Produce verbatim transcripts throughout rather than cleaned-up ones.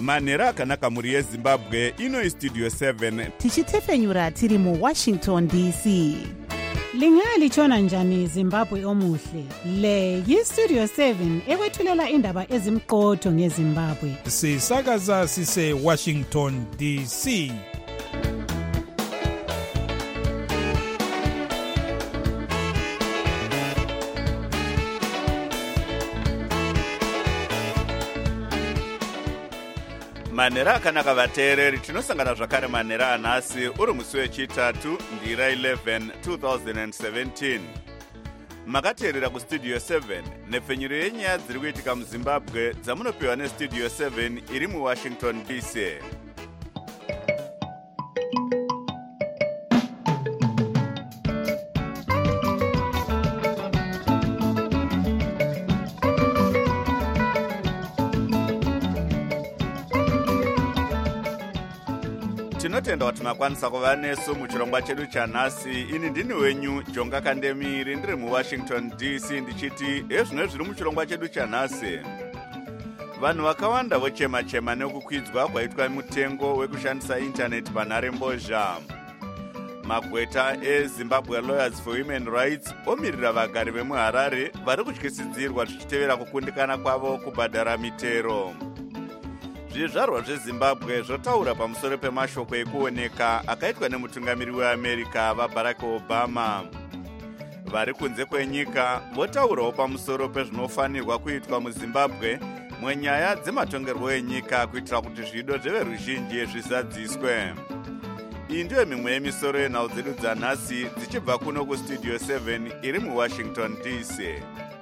manhero akanaka mhuri yezimbabwe. Ino istudio seven tichitefenyura tiri muwashington D C. Lingalitshona njani Zimbabwe omuhle? Le yistudio seven ekwethulela indaba ezimqotho ngeZimbabwe. Sisakaza sise Washington D C. manhero akanaka vateereri, tinosangana zvakare manhero anhasi uri musi wechitatu ndira eleven two thousand seventeen. Makateerera kustudio seven nepfenyuro yenyaya dziri kuitika muzimbabwe dzamunopiwa nestudio seven iri muwashington D C. Tinotenda kuti makwanisa kuva nesu muchirongwa chedu chanhasi. Ini ndini wenyu Jonga Kandemiri, ndiri muwashington D C, ndichiti ezvino zviri muchirongwa chedu chanhasi. Vanhu vakawanda vochema-chema nekukwidzwa kwaitwa mutengo wekushandisa intaneti panharembozha. Magweta eZimbabwe Lawyers for Human Rights omirira vagari vemuHarare vari kutyisidzirwa zvichitevera kukundikana kwavo kubhadhara mitero. Zvizvarwa zveZimbabwe zvotaura pamusoro pemashoko ekuoneka akaitwa nemutungamiri weAmerica vaBarack Obama. Vari kunze kwenyika votaurawo pamusoro pezvinofanirwa kuitwa muZimbabwe munyaya dzematongerwo enyika kuitira kuti zvido zveveruzhinji zvizadziswe. Iyi ndiyo mimwe yemisoro yenhau dzedu dzanhasi dzichibva kuno kustudio seven iri muwashington D C.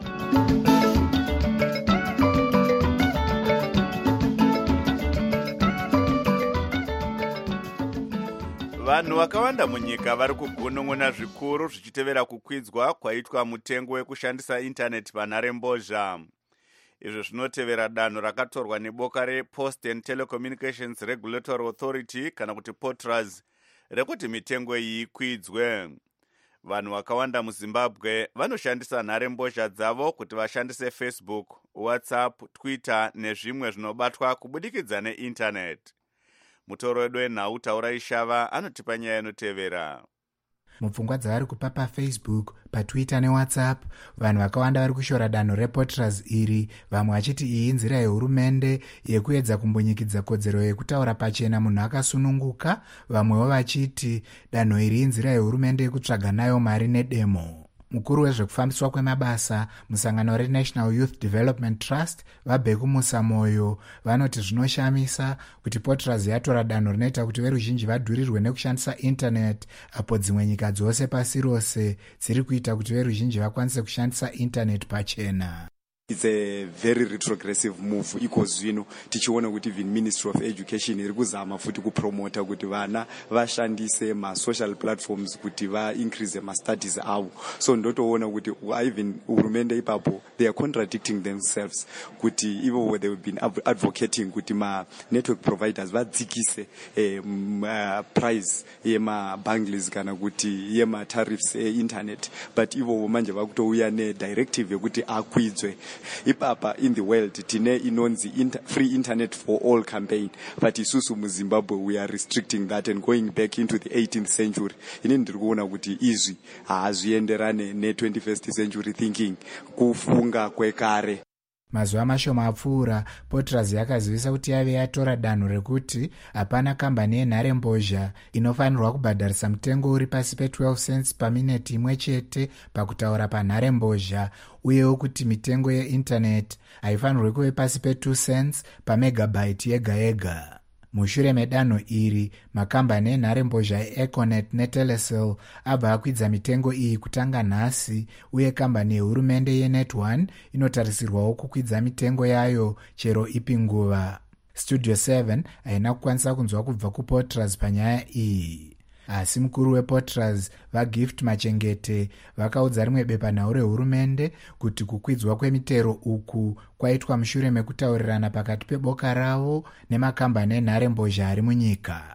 Vanhu vakawanda munyika vari kugunun'una zvikuru zvichitevera kukwidzwa kwaitwa mutengo wekushandisa intaneti panharembozha. Izvo zvinotevera danho rakatorwa neboka rePost and Telecommunications Regulatory Authority kana kuti POTRAS rekuti mitengo iyi ikwidzwe. Vanhu vakawanda muZimbabwe vanoshandisa nharembozha dzavo kuti vashandise Facebook, WhatsApp, Twitter nezvimwe zvinobatwa kubudikidza neintaneti. Mutoro wedu wenhau Taurai Shava anotipa nyaya inotevera. Mupfungwa dzavari kupa paFacebook, paTwitter neWhatsApp, vanhu vakawanda vari kushora danho rePOTRAS iri, vamwe vachiti iyi inzira yehurumende yekuedza kumbonyikidza kodzero yekutaura pachena munhu akasununguka, vamwewo vachiti danho iri inzira yehurumende yekutsvaga nayo mari nedemo. Mukuru wezvekufambiswa kwemabasa musangano reNational Youth Development Trust vaBheku Musamoyo vanoti zvinoshamisa kuti POTRAS yatora danho rinoita kuti veruzhinji vadhurirwe nekushandisa intaneti apo dzimwe nyika dzose pasi rose dziri kuita kuti veruzhinji vakwanise kushandisa intaneti pachena. It's a very retrogressive move iko zvino tichiona kuti even Ministry of Education iri kuzama futi kupromota kuti vana vashandise ma social platforms kuti va increase ma studies avo. So ndotoona kuti even hurumende ipapo they are contradicting themselves kuti even they have been advocating kuti ma network providers vadzikise eh, uh, price yema bundles kana kuti yema tariffs e internet, but ivo manje vakutouya ne directive yekuti akwidzwe. Ipapa in the world tine inonzi inter, free internet for all campaign, but isusu muZimbabwe we are restricting that and going back into the eighteenth century. Ini ndiri kuona kuti izvi hazvienderane ne twenty-first century thinking kufunga kwekare. Mazuva mashoma apfuura, POTRAS yakazivisa kuti yave yatora danho rekuti hapana kambani yenharembozha inofanirwa kubhadharisa mutengo uri pasi pe twelve cents pamineti imwe chete pakutaura panharembozha, uyewo kuti mitengo yeintaneti haifanirwi kuve pasi pe two cents pamegabyte yega yega. Mushure medanho iri, makambani enharembozha eEconet neTelecel abva akwidza mitengo iyi kutanga nhasi, uye kambani yehurumende yeNet one inotarisirwawo kukwidza mitengo yayo chero ipi nguva. Studio seven haina kukwanisa kunzwa kubva kuPOTRAS panyaya iyi. Asi mukuru wePOTRAS vaGift Machengete vakaudza rimwe bepanhau rehurumende kuti kukwidzwa kwemitero uku kwaitwa mushure mekutaurirana pakati peboka ravo nemakambani enharembozha ari munyika.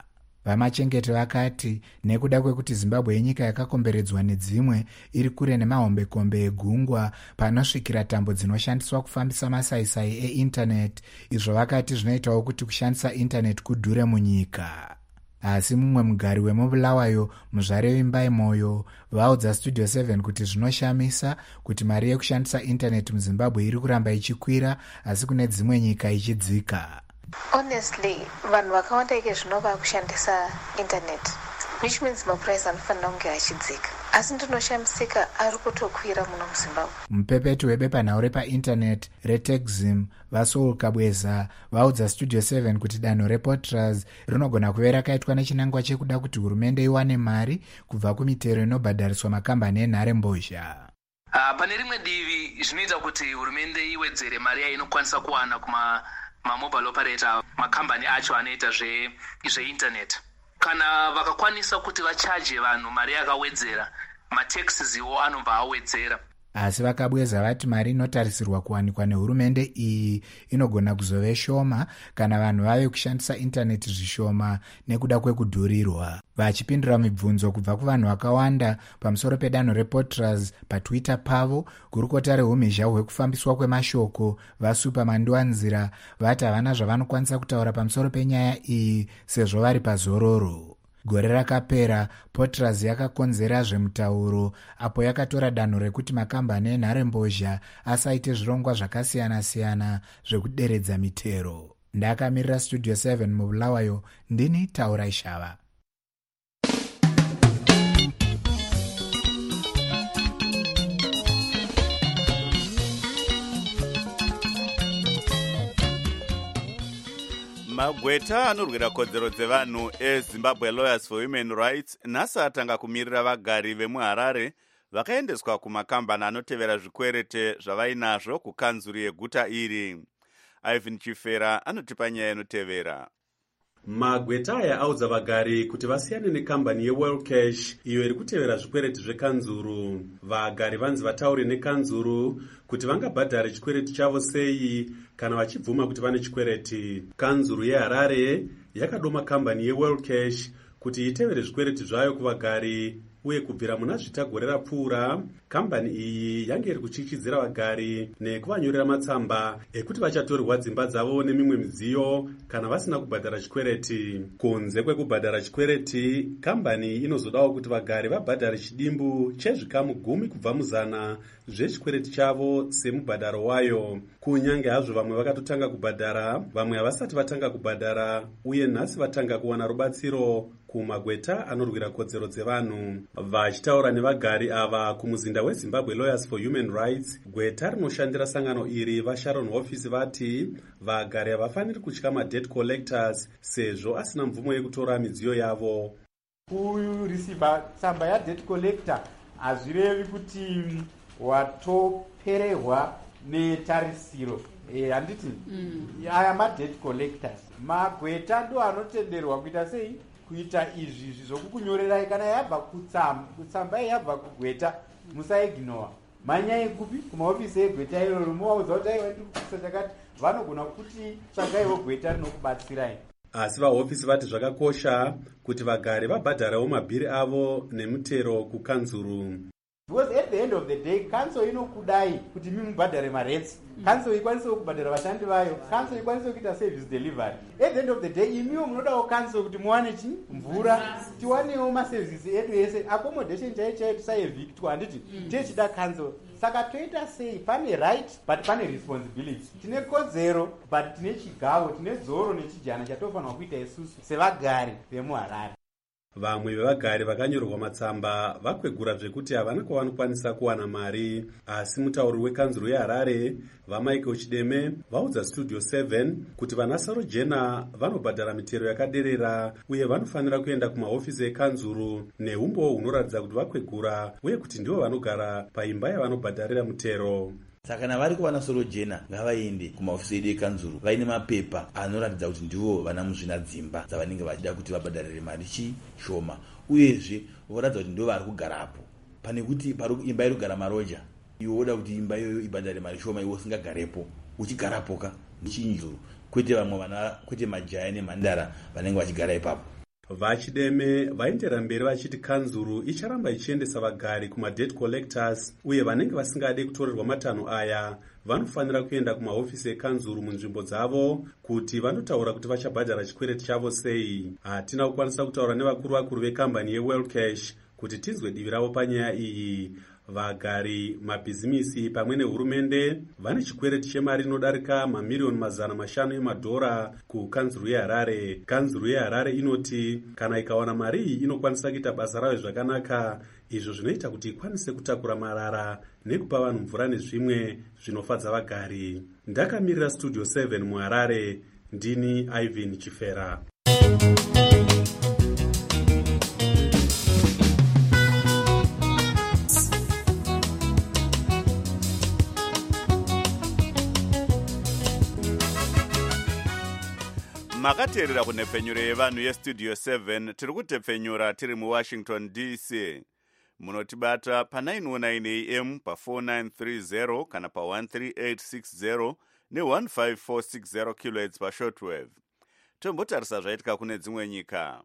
vamachengete vakati nekuda kwekuti zimbabwe inyika yakakomberedzwa nedzimwe iri kure nemahombekombe egungwa panosvikira tambo dzinoshandiswa kufambisa masaisai eindaneti, izvo vakati zvinoitawo kuti kushandisa indaneti kudhure munyika. Asi mumwe mugari wemubulawayo, muzvare wimbai moyo, vaudza Studio seven kuti zvinoshamisa kuti mari yekushandisa indaneti muzimbabwe iri kuramba ichikwira asi kune dzimwe nyika ichidzika. Honestly, vanhu vakawanda ike zvinova kushandisa internet, which means mapuraizi anofanira kunge achidzika, asi ndinoshamisika ari kutokwira muno muzimbabwe. Mupepeti webepanhau repaindaneti retexim vasoul kabweza vaudza Studio seven kuti danho repotras rinogona kuve rakaitwa nechinangwa chekuda kuti hurumende iwane mari kubva kumitero inobhadhariswa makambani enharembozha. Uh, pane rimwe divi zvinoita kuti hurumende iwedzere mari yainokwanisa kuwana kuma mamobile operator, makambani acho anoita zve zveinternet. Kana vakakwanisa kuti vachaje vanhu mari yakawedzera, mataxiziwo anobva awedzera. Asi vakabweza vati mari inotarisirwa kuwanikwa nehurumende iyi inogona kuzove shoma kana vanhu vave kushandisa intaneti zvishoma nekuda kwekudhurirwa. Vachipindura mibvunzo kubva kuvanhu vakawanda pamusoro pedanho repotras patwitter pavo, gurukota rehumhizha hwekufambiswa kwemashoko vasupa mandiwanzira vati havana zvavanokwanisa kutaura pamusoro penyaya iyi sezvo vari pazororo. Gore rakapera, Potras yakakonzera zvemutauro apo yakatora danho rekuti makambani enharembozha asaite zvirongwa zvakasiyana-siyana zvekuderedza mitero. Ndakamirira Studio seven mubulawayo, ndini Taura Ishava. Magweta anorwira kodzero dzevanhu eZimbabwe Lawyers for Human Rights nhasi atanga kumirira vagari vemuHarare vakaendeswa kumakambani anotevera zvikwerete zvavainazvo kukanzuri yeguta iri. Ivan Chifera anotipa nyaya inotevera. Magweta aya audza vagari kuti vasiyane nekambani yeWorld Cash iyo iri kutevera zvikwereti zvekanzuru. Vagari vanzi vataure nekanzuru kuti vangabhadhare chikwereti chavo sei kana vachibvuma kuti vane chikwereti. Kanzuru yeHarare yakadoma kambani yeWorld Cash kuti itevere zvikwereti zvayo kuvagari, uye kubvira muna zvitagore rapfuura kambani iyi yange iri kuchichidzira vagari nekuvanyorera matsamba ekuti vachatorerwa dzimba dzavo nemimwe midziyo kana vasina kubhadhara chikwereti. Kunze kwekubhadhara chikwereti, kambani inozodawo kuti vagari vabhadhare chidimbu chezvikamu gumi kubva muzana zvechikwereti chavo semubhadharo wayo. Kunyange hazvo vamwe vakatotanga kubhadhara, vamwe havasati vatanga kubhadhara, uye nhasi vatanga kuwana rubatsiro kumagweta anorwira kodzero dzevanhu. Vachitaura nevagari ava kumuzinda weZimbabwe Lawyers for Human Rights, gweta rinoshandira sangano iri vaSharon Office vati vagari havafaniri kutya madebt collectors sezvo asina mvumo yekutora midziyo yavo. Kurisiva tsamba yadebt collector hazvirevi kuti watoperehwa netarisiro. Eh, handiti aya madebt collectors magweta ndo anotenderwa kuita sei kuita izvi zvokukunyorerai kana yabva kutsamba kutsamba yabva kugweta musaignora. Manyai kupi kumaofisi egweta iroro muvaudza kuti aiwa ndiri kuisa chakati, vanogona kuti tsvagaiwo gweta rinokubatsirai. Asi vaofisi vati zvakakosha kuti vagari vabhadharewo mabhiri avo nemutero kukanzuru. Because at the end of the day, council inokudai kuti mimubhadhare maretsi, council ikwanise kubhadhara vashandi vayo, council ikwanise kuita service delivery. At the end of the day, imiwo munodawo council kuti muwane chi mvura, tiwanewo maservices edu ese, accommodation chaiyo chaiyo tisaevictwa, handiti tichida council. Saka toita sei, pane right but pane responsibility. Tine kodzero but tine chigavo, tine dzoro nechijana chatofanirwa kuita isusu sevagari vemuHarare. Vamwe vevagari vakanyorwa matsamba vakwegura zvekuti havana kwavanokwanisa kuwana mari, asi mutauri wekanzuru yeHarare vaMichael Chideme vaudza Studio seven kuti vana Sarojena vanobhadhara mitero yakaderera uye vanofanira kuenda kumahofisi ekanzuru neumbo hunoratidza kuti vakwegura uye kuti ndivo vanogara paimba yavanobhadharira mutero. Saka kana vari kuvana Sorojena ngavaende kumahofisi edu ekanzuru vaine mapepa anoratidza kuti ndivo vana muzvina dzimba dzavanenge vachida kuti vabhadharire mari chishoma, uyezve voratidza kuti ndivo vari kugarapo. Pane kuti imba iri kugara maroja, iwe woda kuti imba iyoyo ibhadhare mari shoma, iwe usingagarepo uchigarapoka ndichinzuru, kwete vamwe vana, kwete majaya nemhandara vanenge vachigara ipapo. vachideme vaendera mberi vachiti kanzuru icharamba ichiendesa vagari kumadebt collectors, uye vanenge vasingade kutorerwa matanho aya vanofanira kuenda kumahofisi ekanzuru munzvimbo dzavo kuti vanotaura kuti vachabhadhara chikwereti chavo sei. Hatina kukwanisa kutaura nevakuru vakuru vekambani yeWorld Cash kuti tinzwe divi ravo panyaya iyi. Vagari, mabhizimisi pamwe nehurumende vane chikwereti chemari inodarika mamiriyoni mazana mashanu emadhora kukanzuru yeHarare. Kanzuru yeHarare inoti kana ikawana mari iyi inokwanisa kuita basa rayo zvakanaka, izvo zvinoita kuti ikwanise kutakura marara nekupa vanhu mvura nezvimwe zvinofadza vagari. Ndakamirira Studio seven muHarare, ndini Ivan Chifera. makateerera kunhepfenyuro yevanhu yestudio seven. tiri kutepfenyura tiri muwashington D C. munotibata pa nine oh nine A M pa four nine three zero kana pa one three eight six zero ne one five four six zero kilohertz pa shortwave. tombotarisa zvaitika kune dzimwe nyika.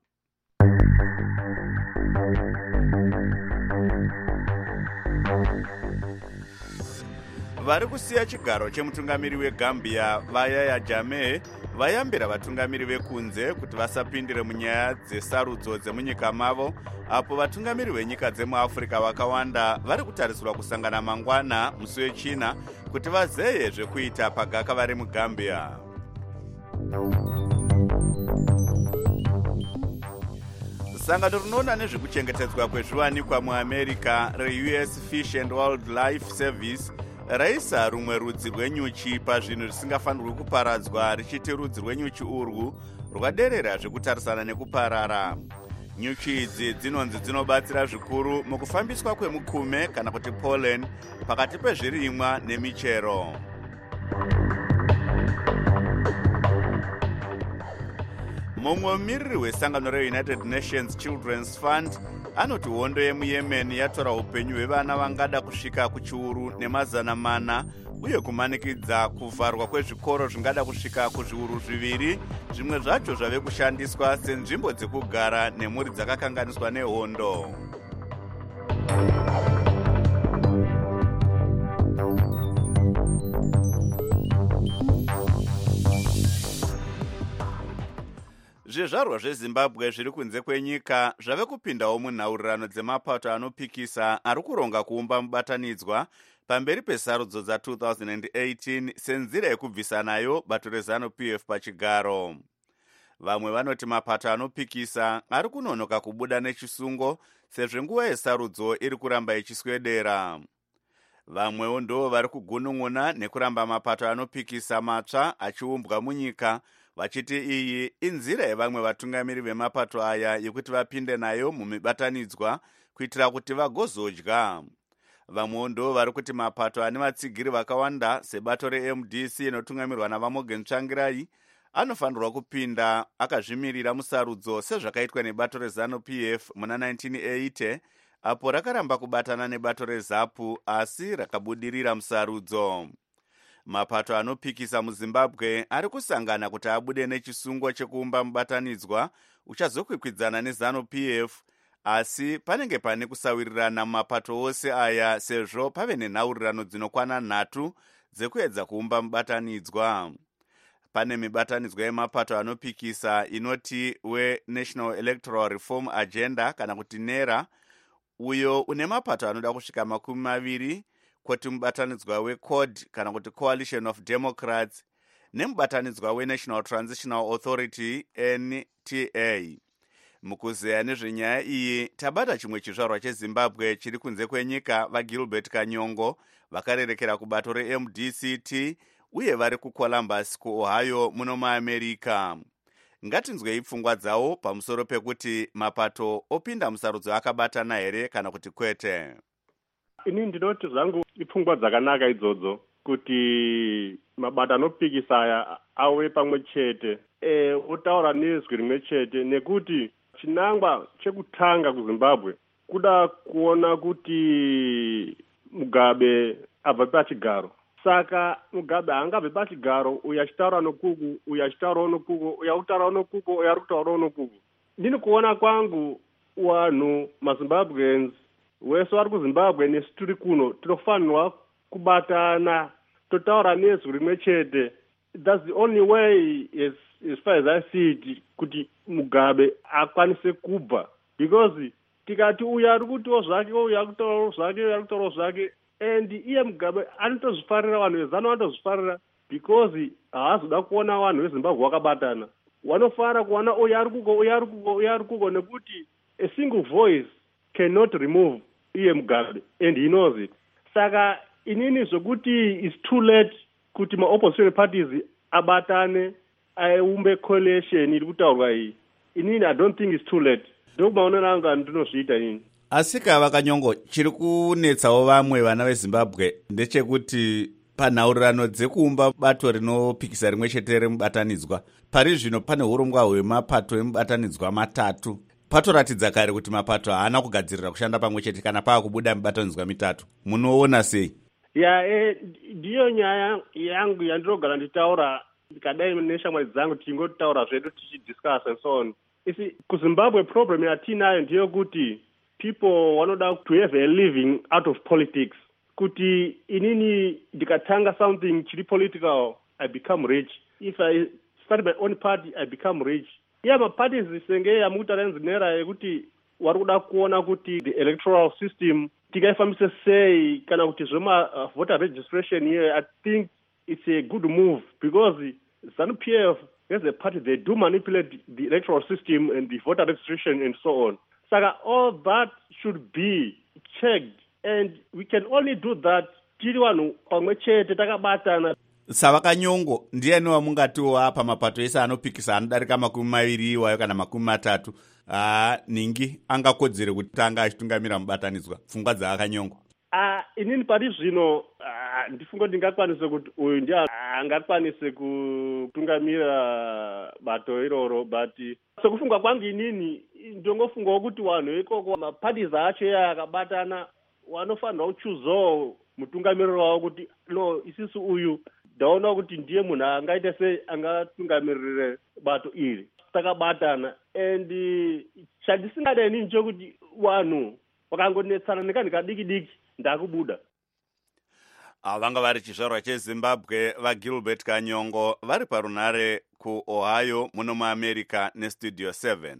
vari kusiya chigaro chemutungamiri weGambia vayaya Jammeh vayambira vatungamiri vekunze kuti vasapindire munyaya dzesarudzo dzemunyika mavo, apo vatungamiri venyika dzemuAfrica vakawanda vari kutarisirwa kusangana mangwana musi wechina kuti vazeye zvekuita pagaka vari muGambia. sangano rinoona nezvekuchengetedzwa kwezviwanikwa muAmerica reU S Fish and Wildlife Service raisa rumwe rudzi rwenyuchi pazvinhu zvisingafanirwi kuparadzwa, richiti rudzi rwenyuchi urwu rwaderera zvekutarisana nekuparara. nyuchi idzi dzinonzi dzinobatsira zvikuru mukufambiswa kwemukume kana kuti pollen pakati pezvirimwa nemichero. mumwe mumiriri wesangano reUnited Nations Children's Fund anoti hondo yemuYemen yatora upenyu hwevana vangada kusvika kuchiuru nemazana mana uye kumanikidza kuvharwa kwezvikoro zvingada kusvika kuzviuru zviviri, zvimwe zvacho zvave kushandiswa senzvimbo dzekugara nemhuri dzakakanganiswa nehondo. zvizvarwa zveZimbabwe zviri kunze kwenyika zvave kupindawo munhaurirano dzemapato anopikisa ari kuronga kuumba mubatanidzwa pamberi pesarudzo dza two thousand eighteen senzira yekubvisa nayo bato reZanu-P F pachigaro. vamwe vanoti mapato anopikisa ari kunonoka kubuda nechisungo sezvo nguva yesarudzo iri kuramba ichiswedera. vamwewo ndo vari kugunun'una nekuramba mapato anopikisa matsva achiumbwa munyika, vachiti iyi inzira yevamwe vatungamiri vemapato aya yekuti vapinde nayo mumibatanidzwa kuitira kuti vagozodya. vamwewo ndo vari kuti mapato ane vatsigiri vakawanda sebato reM D C inotungamirwa navaMorgan Tsvangirai anofanirwa kupinda akazvimirira musarudzo sezvakaitwa nebato reZanu-P F muna nineteen eighty apo rakaramba kubatana nebato reZAPU asi rakabudirira musarudzo. mapato anopikisa muZimbabwe ari kusangana kuti abude nechisungo chekuumba mubatanidzwa uchazokwikwidzana neZanu-P F, asi panenge pane kusawirirana mumapato ose aya sezvo pave nenhaurirano dzinokwana nhatu dzekuedza kuumba mubatanidzwa. pane mibatanidzwa yemapato anopikisa inoti weNational Electoral Reform Agenda kana kuti NERA, uyo une mapato anoda kusvika makumi maviri, kwoti mubatanidzwa weCOD kana kuti Coalition of Democrats nemubatanidzwa weNational Transitional Authority N T A. mukuzeya nezvenyaya iyi tabata chimwe chizvarwa cheZimbabwe chiri kunze kwenyika vaGilbert Kanyongo vakarerekera kubato reM D C T uye vari kuColumbus kuOhio muno muAmerica. ngatinzwei pfungwa dzavo pamusoro pekuti mapato opinda musarudzo akabatana here kana kuti kwete. ini ndinoti zvangu ipfungwa dzakanaka idzodzo kuti mabato anopikisa aya auye pamwe chete e, otaura nezwi rimwe chete, nekuti chinangwa chekutanga kuZimbabwe kuda kuona kuti Mugabe abva pachigaro. Saka Mugabe haangabve pachigaro, uyu achitaura nokuku, uyu achitaurawo nokuku, uyu akutaurawo nokuku, uyu ari kutaurawo nokuku. ndini kuona kwangu wanhu mazimbabweans wese vari kuzimbabwe nesu tiri kuno tinofanirwa kubatana totaura nezwi rimwe chete. That's the only way, as, as far as I see it, kuti Mugabe akwanise kubva, because tikati uyu ari kutiwo zvake uyu ari kutaurawo zvake uyu ari kutaurawo zvake, and iye Mugabe anotozvifarira, vanhu vezano vanotozvifarira because haazoda kuona vanhu vezimbabwe vakabatana. Vanofara kuona uyu ari kuko uyu ari kuko uyu ari kuko, nekuti a single voice cannot remove iye Mugabe, and he knows it. Saka inini zvokuti it's too late kuti ma-opposition parties abatane aumbe coalition iri kutaurwa iyi, inini I don't think it's too late. Ndokumaonera anga ndinozviita ini. Asi Kava Kanyongo, chiri kunetsawo vamwe vana veZimbabwe ndechekuti panhaurirano dzekuumba bato rinopikisa rimwe chete remubatanidzwa, pari zvino pane urongwa hwemapato emubatanidzwa matatu. Patoratidza kare kuti mapato haana kugadzirira kushanda pamwe chete kana paa kubuda mibatanidzwa mitatu. Munoona sei? Ya, eh, ndiyo nyaya yangu yandirogara nditaura ndikadai neshamwari dzangu tingotaura zvedu tichidiscuss and so on. Isi kuZimbabwe problem yatinayo ndiyo kuti people vanoda to have a living out of politics. Kuti inini ndikatanga something chiri political, I become rich. If I start my own party, I become rich. Yeah, ma parties senge yamutaura nzinera yekuti vari kuda kuona kuti the electoral system tikaifambisa sei kana kuti zvema uh, voter registration here. I think it's a good move because ZANU-P F as a party, they do manipulate the electoral system and the voter registration and so on. Saka all that should be checked, and we can only do that tiri vanhu pamwe chete takabatana. Sava Kanyongo, ndiani wamungatiwo pamapato ese anopikisa anodarika makumi maviri iwayo kana makumi matatu, ah ningi angakodzere kuti anga achitungamira mubatanidzwa pfungwa dzaakanyongo? Ah, inini pari zvino ah, ndifunga kuti ndingakwanise kuti uyu ndiye angakwanise kutungamira bato iroro, but sekufunga kwangu inini ndongofungawo kuti vanhu ikoko maparties acho iye akabatana vanofanira kuchuzawo mutungamiriro wavo kuti no, isisu uyu ndaona kuti ndiye munhu angaita sei angatungamirire bato iri takabatana. And chandisingada inini chokuti vanhu vakangonetsana nekanhu kadiki diki ndakubuda. Vanga vari chizvarwa cheZimbabwe vaGilbert Kanyongo vari parunare kuOhio muno muAmerica neStudio seven.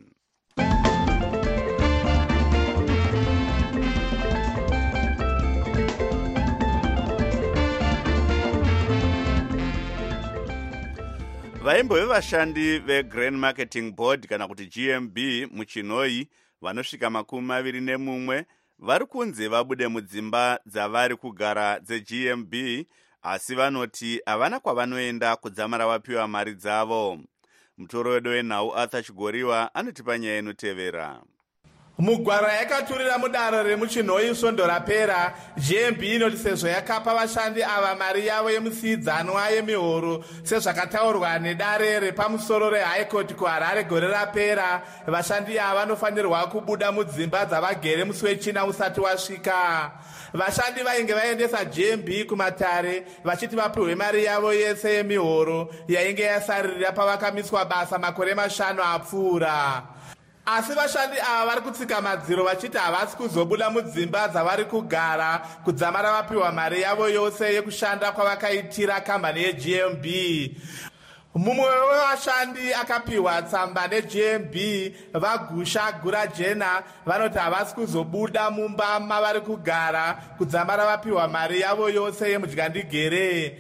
Vaimbo vevashandi veGrain Marketing Board kana kuti G M B muChinoi vanosvika makumi maviri nemumwe vari kunze vabude mudzimba dzavari kugara dzeG M B, asi vanoti havana kwavanoenda kudzamara vapiwa mari dzavo. Mutoro wedu wenhau Arthur Chigoriwa anotipa nyaya inotevera. Mugwara yakaturira mudare remuChinoi svondo rapera, G M B inoti sezvo yakapa vashandi ava mari yavo yemusiidzanwa yemihoro sezvakataurwa nedare repamusoro reHigh Court kuHarare gore rapera, vashandi ava vanofanirwa kubuda mudzimba dzavagere musi wechina usati wasvika. Vashandi vainge vaendesa G M B kumatare vachiti vapiwe mari yavo yese yemihoro yainge yasaririra pavakamiswa basa makore mashanu apfuura. Asi vashandi ava vari kutsika madziro vachiti havasi kuzobuda mudzimba dzavari kugara kudzamara vapiwa mari yavo yose yekushanda kwavakaitira kambani yeG M B. Mumwe wevashandi akapiwa tsamba neG M B, vaGusha Gurajena, vanoti havasi kuzobuda mumba mavari kugara kudzamara vapiwa mari yavo yose yemudyandigere.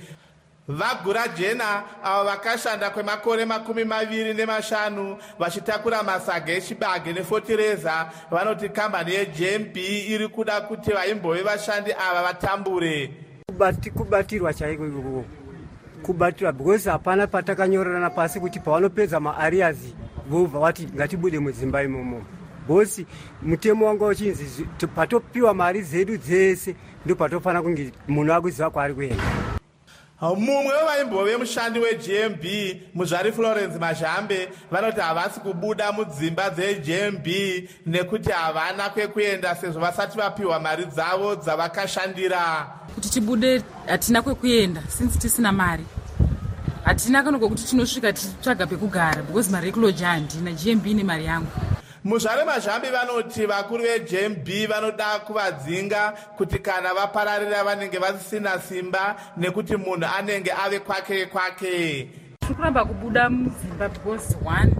VaGurajena avo vakashanda kwemakore makumi maviri nemashanu vachitakura masaga echibage nefotireza, vanoti kambani yeG M B iri kuda kuti vaimbove vashandi ava vatambure. Kubati kubatirwa chaiko ikoko. Kubatirwa because hapana patakanyorana pasi kuti pavanopedza maarias vobva vati ngatibude mudzimba imomo. Bosi mutemo wanga uchinzi patopiwa mari zedu dzese ndo patofana kunge munhu akuziva kwaari kuenda. Mumwe wevaimbove mushandi weG M B, Muzvari Florence Mazhambe, vanoti havasi kubuda mudzimba dzeG M B nekuti havana kwekuenda sezvo vasati vapiwa mari dzavo dzavakashandira. Kuti tibude hatina kwekuenda since tisina mari. Hatina kana kuti tinosvika titsvaga pekugara because mari yekuloja handina, G M B ine mari yangu. muzvare mazvambi vanoti vakuru veJ M B vanoda kuvadzinga kuti kana vapararira vanenge vasisina simba nekuti munhu anenge ave kwake kwake. Tiri kuramba kubuda muZimbabwe because one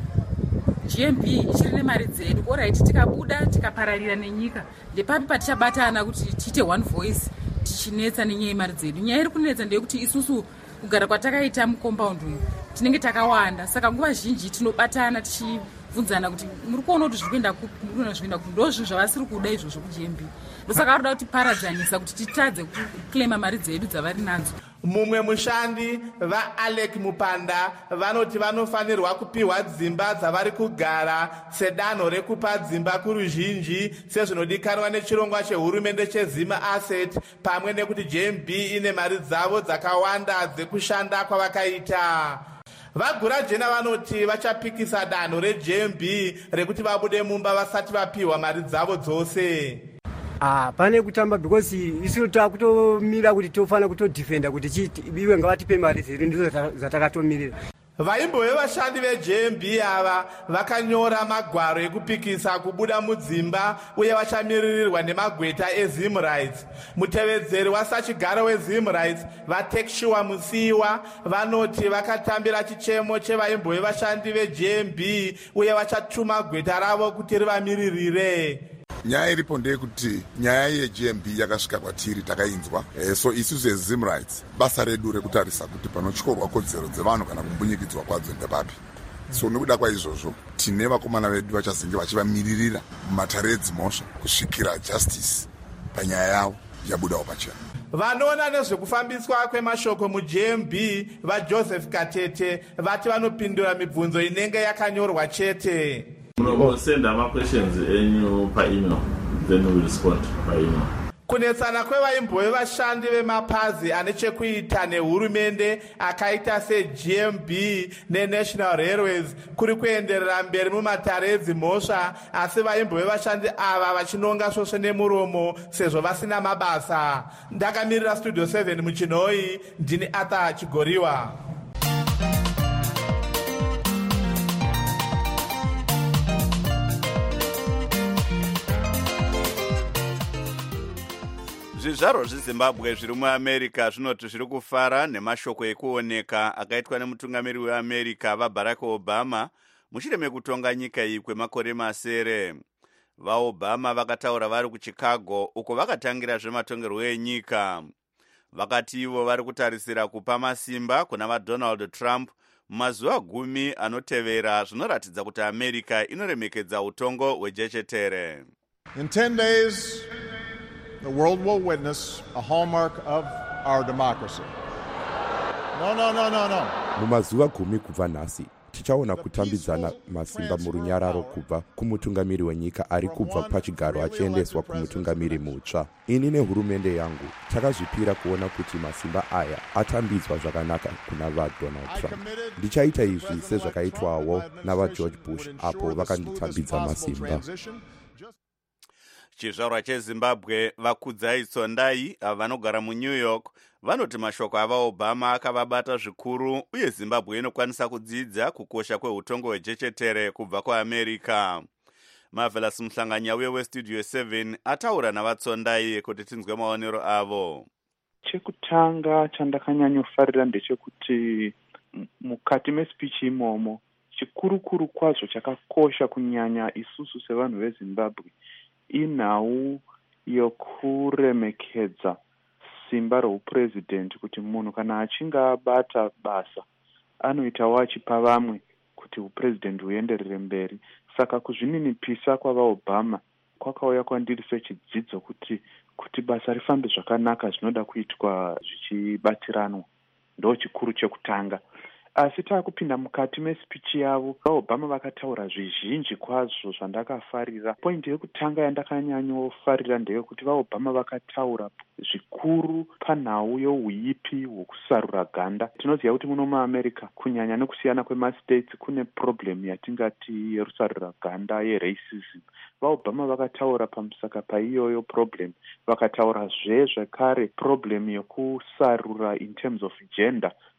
G M B ichiri nemari dzedu, oraiti tikabuda tikapararira nenyika ndepapi patichabatana kuti tiite one voice tichinetsa nenyaya yemari dzedu. Nyaya iri kunetsa ndeyekuti isusu kugara kwatakaita mukompaundi uyu tinenge takawanda, saka nguva zhinji tinobatana tichibvunzana kuti muri kuona kuti zviri kuenda kupi, muri kuona zviri kuenda kupi, ndozvinhu zvavasiri kuda izvozvo kuG M B. Ndosaka vari kuda kuti paradzanisa kuti titadze kuklema mari dzedu dzavari nadzo. Mumwe mushandi vaAlec Mupanda vanoti vanofanirwa kupiwa dzimba dzavari kugara sedanho rekupa dzimba kuruzhinji sezvinodikanwa nechirongwa chehurumende cheZima Asset, pamwe nekuti J M B ine mari dzavo dzakawanda dzekushanda kwavakaita. Vagura Jena vanoti vachapikisa danho reJ M B rekuti vabude mumba vasati vapiwa mari dzavo dzose. Ah, pane kutamba because isu takutomira kuti tofana kutodefenda kuti chiti iwe ngavatipe mari ziri ndizo zatakatomirira. Vaimbo vevashandi veJ M B ava vakanyora magwaro ekupikisa kubuda mudzimba uye vachamiririrwa nemagweta eZim Rights. Mutevedzeri wasachigaro weZim Rights vaTekshua Musiwa vanoti vakatambira chichemo chevaimbo vevashandi veJ M B uye vachatuma gweta ravo kuti rivamiririre. Nyaya iripo ndeyekuti nyaya yeJ M B yakasvika kwatiri takainzwa. E, so isusu eZim Rights basa redu rekutarisa kuti panotyorwa kodzero dzevanhu kana kumbunyikidzwa kwadzo ndepapi. So nekuda kwaizvozvo tine vakomana vedu vachazenge vachivamiririra mumatare edzimhosva kusvikira justice panyaya yavo yabudawo pachena. Vanoona nezvekufambiswa kwemashoko muJ M B vaJoseph Katete vati vanopindura mibvunzo inenge yakanyorwa chete. We'll send our questions in per email, then we'll respond by email. Kunetsana kwevaimbo vevashandi vemapazi ane chekuita nehurumende akaita seJ M B neNational Railways kuri kuenderera mberi mumatare edzimhosva, asi vaimbo vevashandi ava vachinonga svosve nemuromo sezvo vasina mabasa. Ndakamirira Studio seven muChinoi, ndini Arthur Chigoriwa. Zvizvarwa zveZimbabwe zviri muAmerica zvinoti zviri kufara nemashoko ekuoneka akaitwa nemutungamiri weAmerica vaBarack Obama mushure mekutonga nyika iyi kwemakore masere. VaObama vakataura vari kuChicago uko vakatangira zvematongerwo enyika. Vakati ivo vari kutarisira kupa masimba kuna vaDonald Trump mumazuva gumi anotevera, zvinoratidza kuti America inoremekedza utongo hwejechetere. In ten days the world will witness a hallmark of our democracy. No, no, no, no, no. Mumazuva gumi kubva nhasi tichaona kutambidzana masimba murunyararo kubva kumutungamiri wenyika ari kubva pachigaro achiendeswa kumutungamiri mutsva. Ini nehurumende yangu takazvipira kuona kuti masimba aya atambidzwa zvakanaka kuna vaDonald Trump. Ndichaita izvi sezvakaitwawo navaGeorge Bush apo vakanditambidza masimba. Chizvarwa cheZimbabwe vaKudzai Tsondai vanogara muNew York vanoti mashoko avaObama akavabata zvikuru uye Zimbabwe inokwanisa kudzidza kukosha kweutongo hwejechetere kubva kuAmerica. Marvelous Muhlanganyauye weStudio seven ataura navaTsondai kuti tinzwe maonero avo. Chekutanga chandakanyanyofarira ndechekuti mukati mespeech imomo chikurukuru kwazvo chakakosha kunyanya isusu sevanhu veZimbabwe inhau yokuremekedza simba roupresident, kuti munhu kana achinge abata basa anoitawo achipa vamwe kuti upresident huenderere mberi. Saka kuzvininipisa kwavaObama kwakauya kwandiri sechidzidzo kuti kuti basa rifambe zvakanaka zvinoda kuitwa zvichibatiranwa. Ndo chikuru chekutanga. Asi taakupinda mukati mespeech yavo vaObama vakataura zvizhinji kwazvo zvandakafarira. Point yekutanga yandakanyanyofarira ndeyekuti vaObama vakataura zvikuru panhau youipi hwokusarura ganda. Tinoziva kuti muno muAmerica kunyanya nekusiyana kwemastates kune problem yatingati yerusarura ganda yeracism. VaObama vakataura pamusaka paiyoyo problem. Vakataura zve zvekare problem yokusarura in terms of gender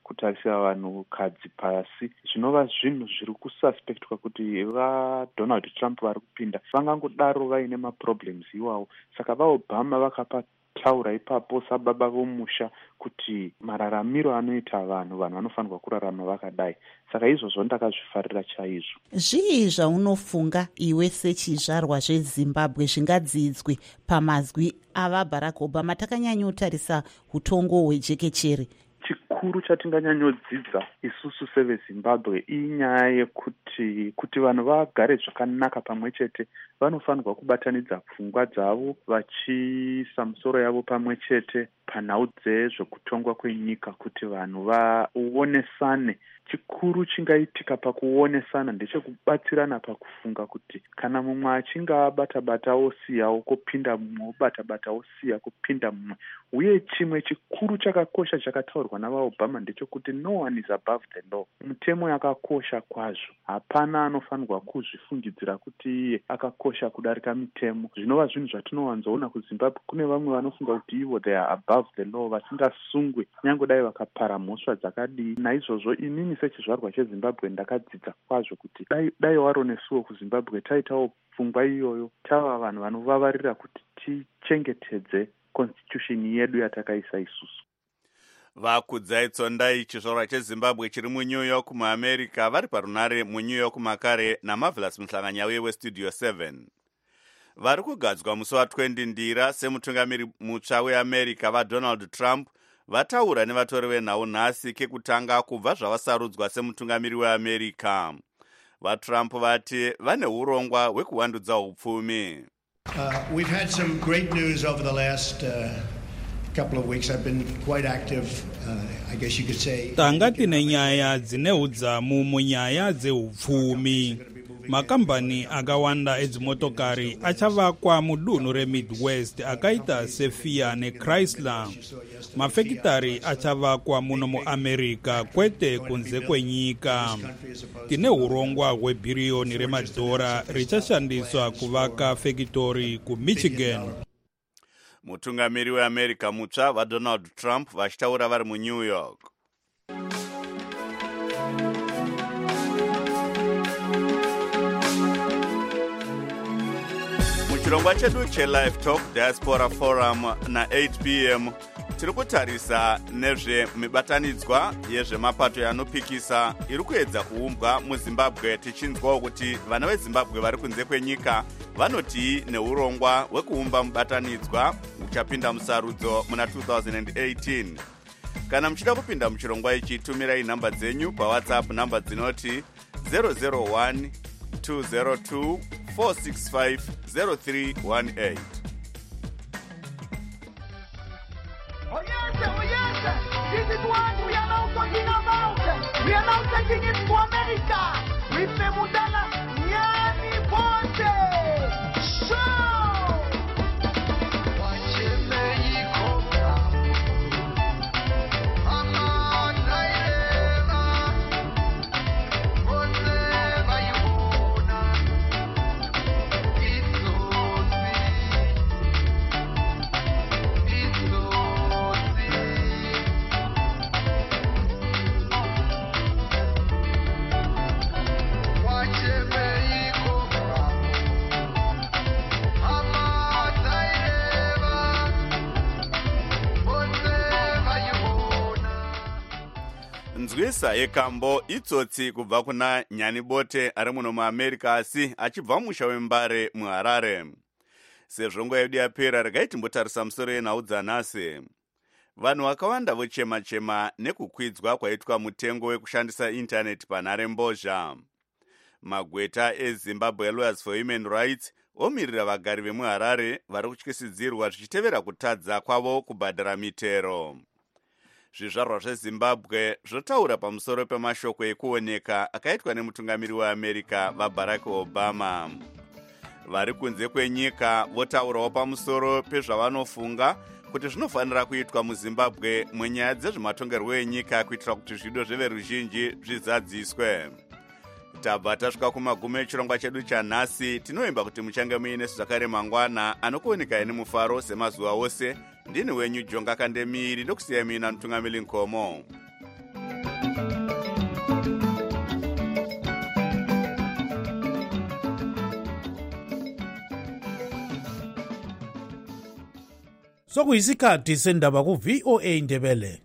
kutarisira vanhukadzi pasi zvinova zvinhu zviri kususpectwa kuti vaDonald Trump vari kupinda vangangodaro vaine maproblems iwawo. Saka vaObama vakapa taura ipapo sababa vomusha kuti mararamiro anoita vanhu vanhu vanofanirwa kurarama vakadai. Saka izvozvo ndakazvifarira chaizvo. Zvii zvaunofunga iwe sechizvarwa zveZimbabwe zvingadzidzwe pamazwi avaBarack Obama? Takanyanyotarisa utongo hwejekechere. Chikuru chatinganyanyodzidza isusu seveZimbabwe inyaya yekuti kuti vanhu vagare zvakanaka pamwe chete vanofanirwa kubatanidza pfungwa dzavo vachiisa misoro yavo pamwe chete panhau dzezvekutongwa kwenyika kuti vanhu vaonesane. Chikuru chingaitika pakuonesana ndechekubatsirana pakufunga kuti kana mumwe achinge abata-bata osiyawo kopinda mumwe, obata-bata osiya kopinda mumwe. Uye chimwe chikuru chakakosha chakataurwa navaObama ndechekuti no one is above the law. Mutemo yakakosha kwazvo. Hapana anofanirwa kuzvifungidzira kuti iye akakosha kudarika mitemo. Zvinova zvinhu zvatinowanzoona kuZimbabwe. Kune vamwe vanofunga kuti ivo they are above the law vasingasungwe nyangodai vakapara mhosva dzakadii. Naizvozvo inini sechizvarwa cheZimbabwe ndakadzidza kwazvo kuti dai, dai waro nesuwo kuZimbabwe taitawo pfungwa iyoyo tava vanhu vanovavarira kuti tichengetedze constitution yedu yatakaisa isusu. Vakudzai Tsondai, chizvarwa cheZimbabwe chiri muNew York muAmerica, vari parunare muNew York makare naMarvelous Mhlanganyauye weStudio seven. Vari kugadzwa musi wa20 Ndira semutungamiri mutsva weAmerica vaDonald Trump vataura nevatori venhau nhasi kekutanga kubva zvavasarudzwa semutungamiri weAmerica. VaTrump vati vane urongwa hwekuwandudza upfumi. Uh, we've had some great news over the last uh, couple of weeks. I've been quite active, uh, I guess you could say. Tanga tine nyaya dzine udzamu munyaya dzeupfumi. Makambani akawanda edzimotokari achavakwa mudunhu reMidwest akaita seFiat neChrysler. Mafekitari achavakwa muno muAmerica kwete kunze kwenyika. Tine urongwa hwebhiriyoni remadhora richashandiswa kuvaka fekitori kuMichigan. Mutungamiri weAmerica mutsva vaDonald Trump vachitaura vari muNew York. Chirongwa chedu cheLive Talk Diaspora Forum na eight p m tiri kutarisa nezvemibatanidzwa yezvemapato yanopikisa iri kuedza kuumbwa muZimbabwe, tichinzwawo kuti vana veZimbabwe vari kunze kwenyika vanoti neurongwa hwekuumba mubatanidzwa uchapinda musarudzo muna two thousand eighteen. Kana muchida kupinda muchirongwa ichi, tumirai nhamba dzenyu paWhatsApp, nhamba dzinoti zero zero one two zero two four six five zero three one eight. Oh yes, oh yes, this is what we are now talking about. We are now taking it to America. With Mudala Nyani Ponte. Show! Nzwisa yekambo itsotsi kubva kuna Nyani Bote ari muno muAmerica asi achibva musha wembare muHarare. Sezvo nguva yedu yapera, regai timbotarisa musoro yenhau dzanhasi. Vanhu vakawanda vochema-chema nekukwidzwa kwaitwa mutengo wekushandisa intaneti panhare mbozha. Magweta eZimbabwe Lawyers for Human Rights omirira vagari vemuHarare vari kutyisidzirwa zvichitevera kutadza kwavo kubhadhara mitero. Zvizvarwa zveZimbabwe zvotaura pamusoro pemashoko ekuoneka akaitwa nemutungamiri weAmerica vaBarack Obama. Vari kunze kwenyika votaurawo pamusoro pezvavanofunga kuti zvinofanira kuitwa muZimbabwe munyaya dzezvematongerwo enyika kuitira kuti zvido zveveruzhinji zvizadziswe. Tabva tasvika kumagumo echirongwa chedu chanhasi. Tinoimba kuti muchange muinesu zvakare mangwana anokuoneka nemufaro semazuva ose. Ndini wenyu Jonga Kandemiri ndokusiyai mina mutungamiri Nkomo. Sokuyisikhathi sendaba ku V O A Ndebele.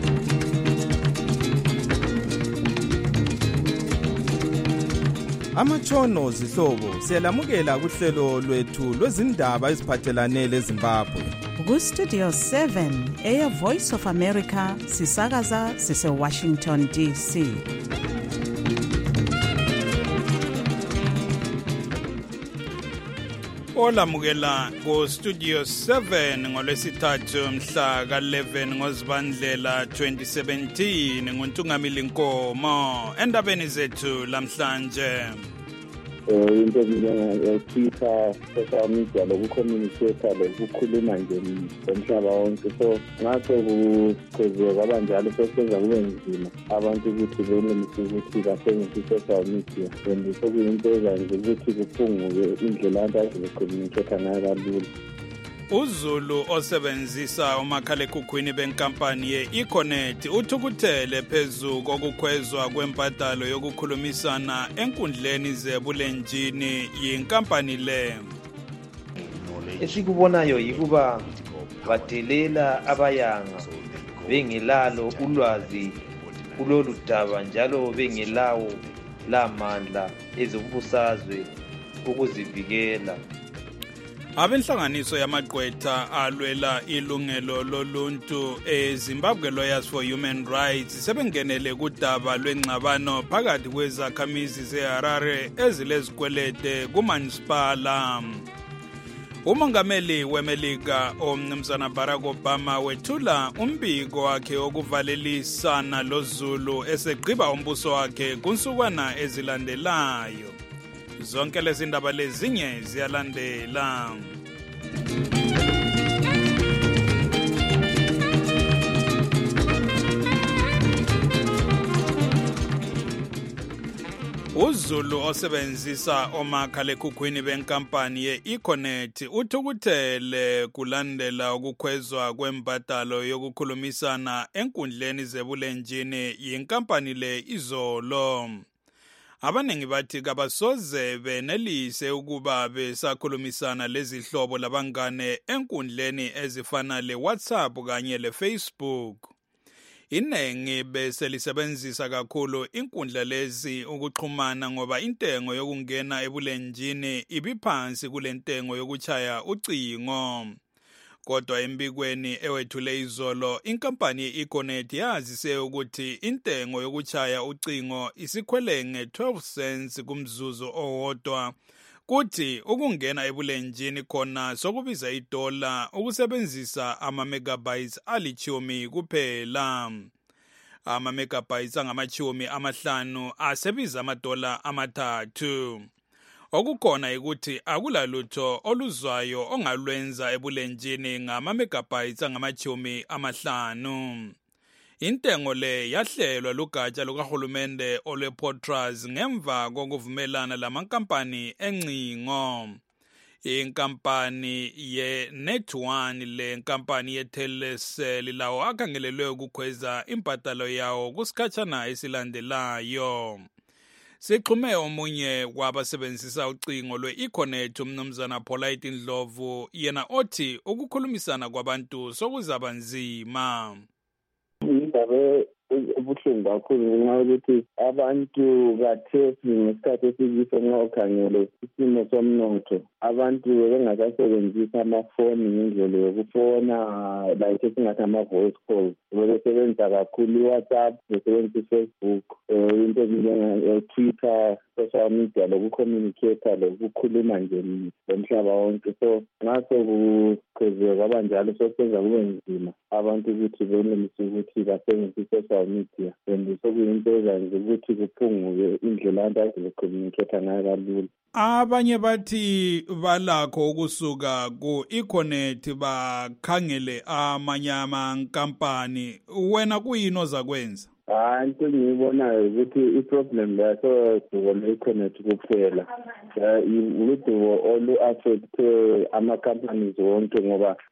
Amatshono zihlobo siyalamukela kuhlelo lwethu lwezindaba eziphathelane leZimbabwe. Ku Studio seven eya Voice of America sisakaza sise Washington D C. Olamukela ku Studio seven ngolwesithathu mhla ka eleven ngoZibandlela twenty seventeen nguNtungamili Nkomo endabeni zethu lamhlanje. into njengeTwitter, social media lokucommunicate lokukhuluma nje ngomhlaba wonke, so ngakho kukhozeka kwabanjalo sosenza kube nzima abantu ukuthi benelise ukuthi basebenzise social media, and sokuyinto ezanje ukuthi kuphunguke indlela abantu azokucommunicate ngayo kalula. uZulu osebenzisa umakhalekhukhwini benkampani ye-Econet uthukuthele phezu kokukhwezwa kwempatalo yokukhulumisana enkundleni zebulenjini yinkampani le. Esikubonayo yikuba badelela abayanga bengelalo ulwazi kulolu daba njalo bengelawo lamandla ezombusazwe ukuzivikela. Abenhlanganiso yamagqwetha alwela ilungelo loluntu eZimbabwe Lawyers for Human Rights sebengenele kudaba lwengxabano phakathi kwezakhamizi zeHarare ezilezikwelede kumanisipala. Umongameli weMelika uMnumzana Barack Obama wethula umbiko wakhe okuvalelisana loZulu esegqiba umbuso wakhe kunsukwana ezilandelayo. Zonke lezi ndaba lezinye ziyalandela. uZulu osebenzisa omakhalekhukhwini benkampani ye-Econet uthukuthele kulandela ukukhwezwa kwempatalo yokukhulumisana enkundleni zebulenjini yinkampani le izolo. Abanengi bathi kabasoze benelise ukuba besakhulumisana lezihlobo labangane enkundleni ezifana le-WhatsApp kanye le-Facebook. Inengi bese lisebenzisa kakhulu inkundla lezi ukuxhumana ngoba intengo yokungena ebulenjini ibiphansi kulentengo yokuchaya ucingo. Kodwa embikweni ewethule izolo inkampani ye-Econet yazise ukuthi intengo yokuchaya ucingo isikhwele nge-twelve cents kumzuzu owodwa, kuthi ukungena ebulenjini khona sokubiza idola ukusebenzisa ama-megabytes alichumi kuphela. Ama-megabytes angamachumi amahlanu asebiza amadola amathathu. Okukhona ukuthi akulalutho oluzwayo ongalwenza ebulenjini ngama-megabytes angamachumi amahlanu. Intengo le yahlelwa lugatsha lukahulumende olwe-Potras ngemva kokuvumelana lamankampani encingo. Inkampani ye-Net one le nkampani ye-Telecel lawo akhangelelwe ukukhweza impatalo yawo kusikhatshana esilandelayo. Sixhume omunye wabasebenzisa ucingo lwe-Econet uMnumzana Polite Ndlovu yena othi ukukhulumisana kwabantu sokuzaba nzima. Indaba ubuhlungu kakhulu ngenxa yokuthi abantu kathesi ngesikhathi esikiso nxa ukhangele isimo somnotho, abantu bengasasebenzisa amafoni ngendlela yokufona like esingathi ama-voice calls, besebenzisa kakhulu i-WhatsApp, besebenzisa i-Facebook, into njengeTwitter, social media lokucommunicate lokukhuluma nje ngomhlaba wonke. So ngaso kukhozeka kwabanjalo sosenza kube nzima abantu ukuthi benelise ukuthi basebenzise social media, and sokuyinto ezanje ukuthi kuphunguke indlela abantu azokucommunicate ngayo kalula. Abanye bathi balakho ukusuka ku-Econet bakhangele amanye amankampani, wena kuyini ozakwenza? Hayi, into engiyibonayo ukuthi i-problem laso duo le-Econet kuphela, uduo olu-affecte ama-companies wonke ngoba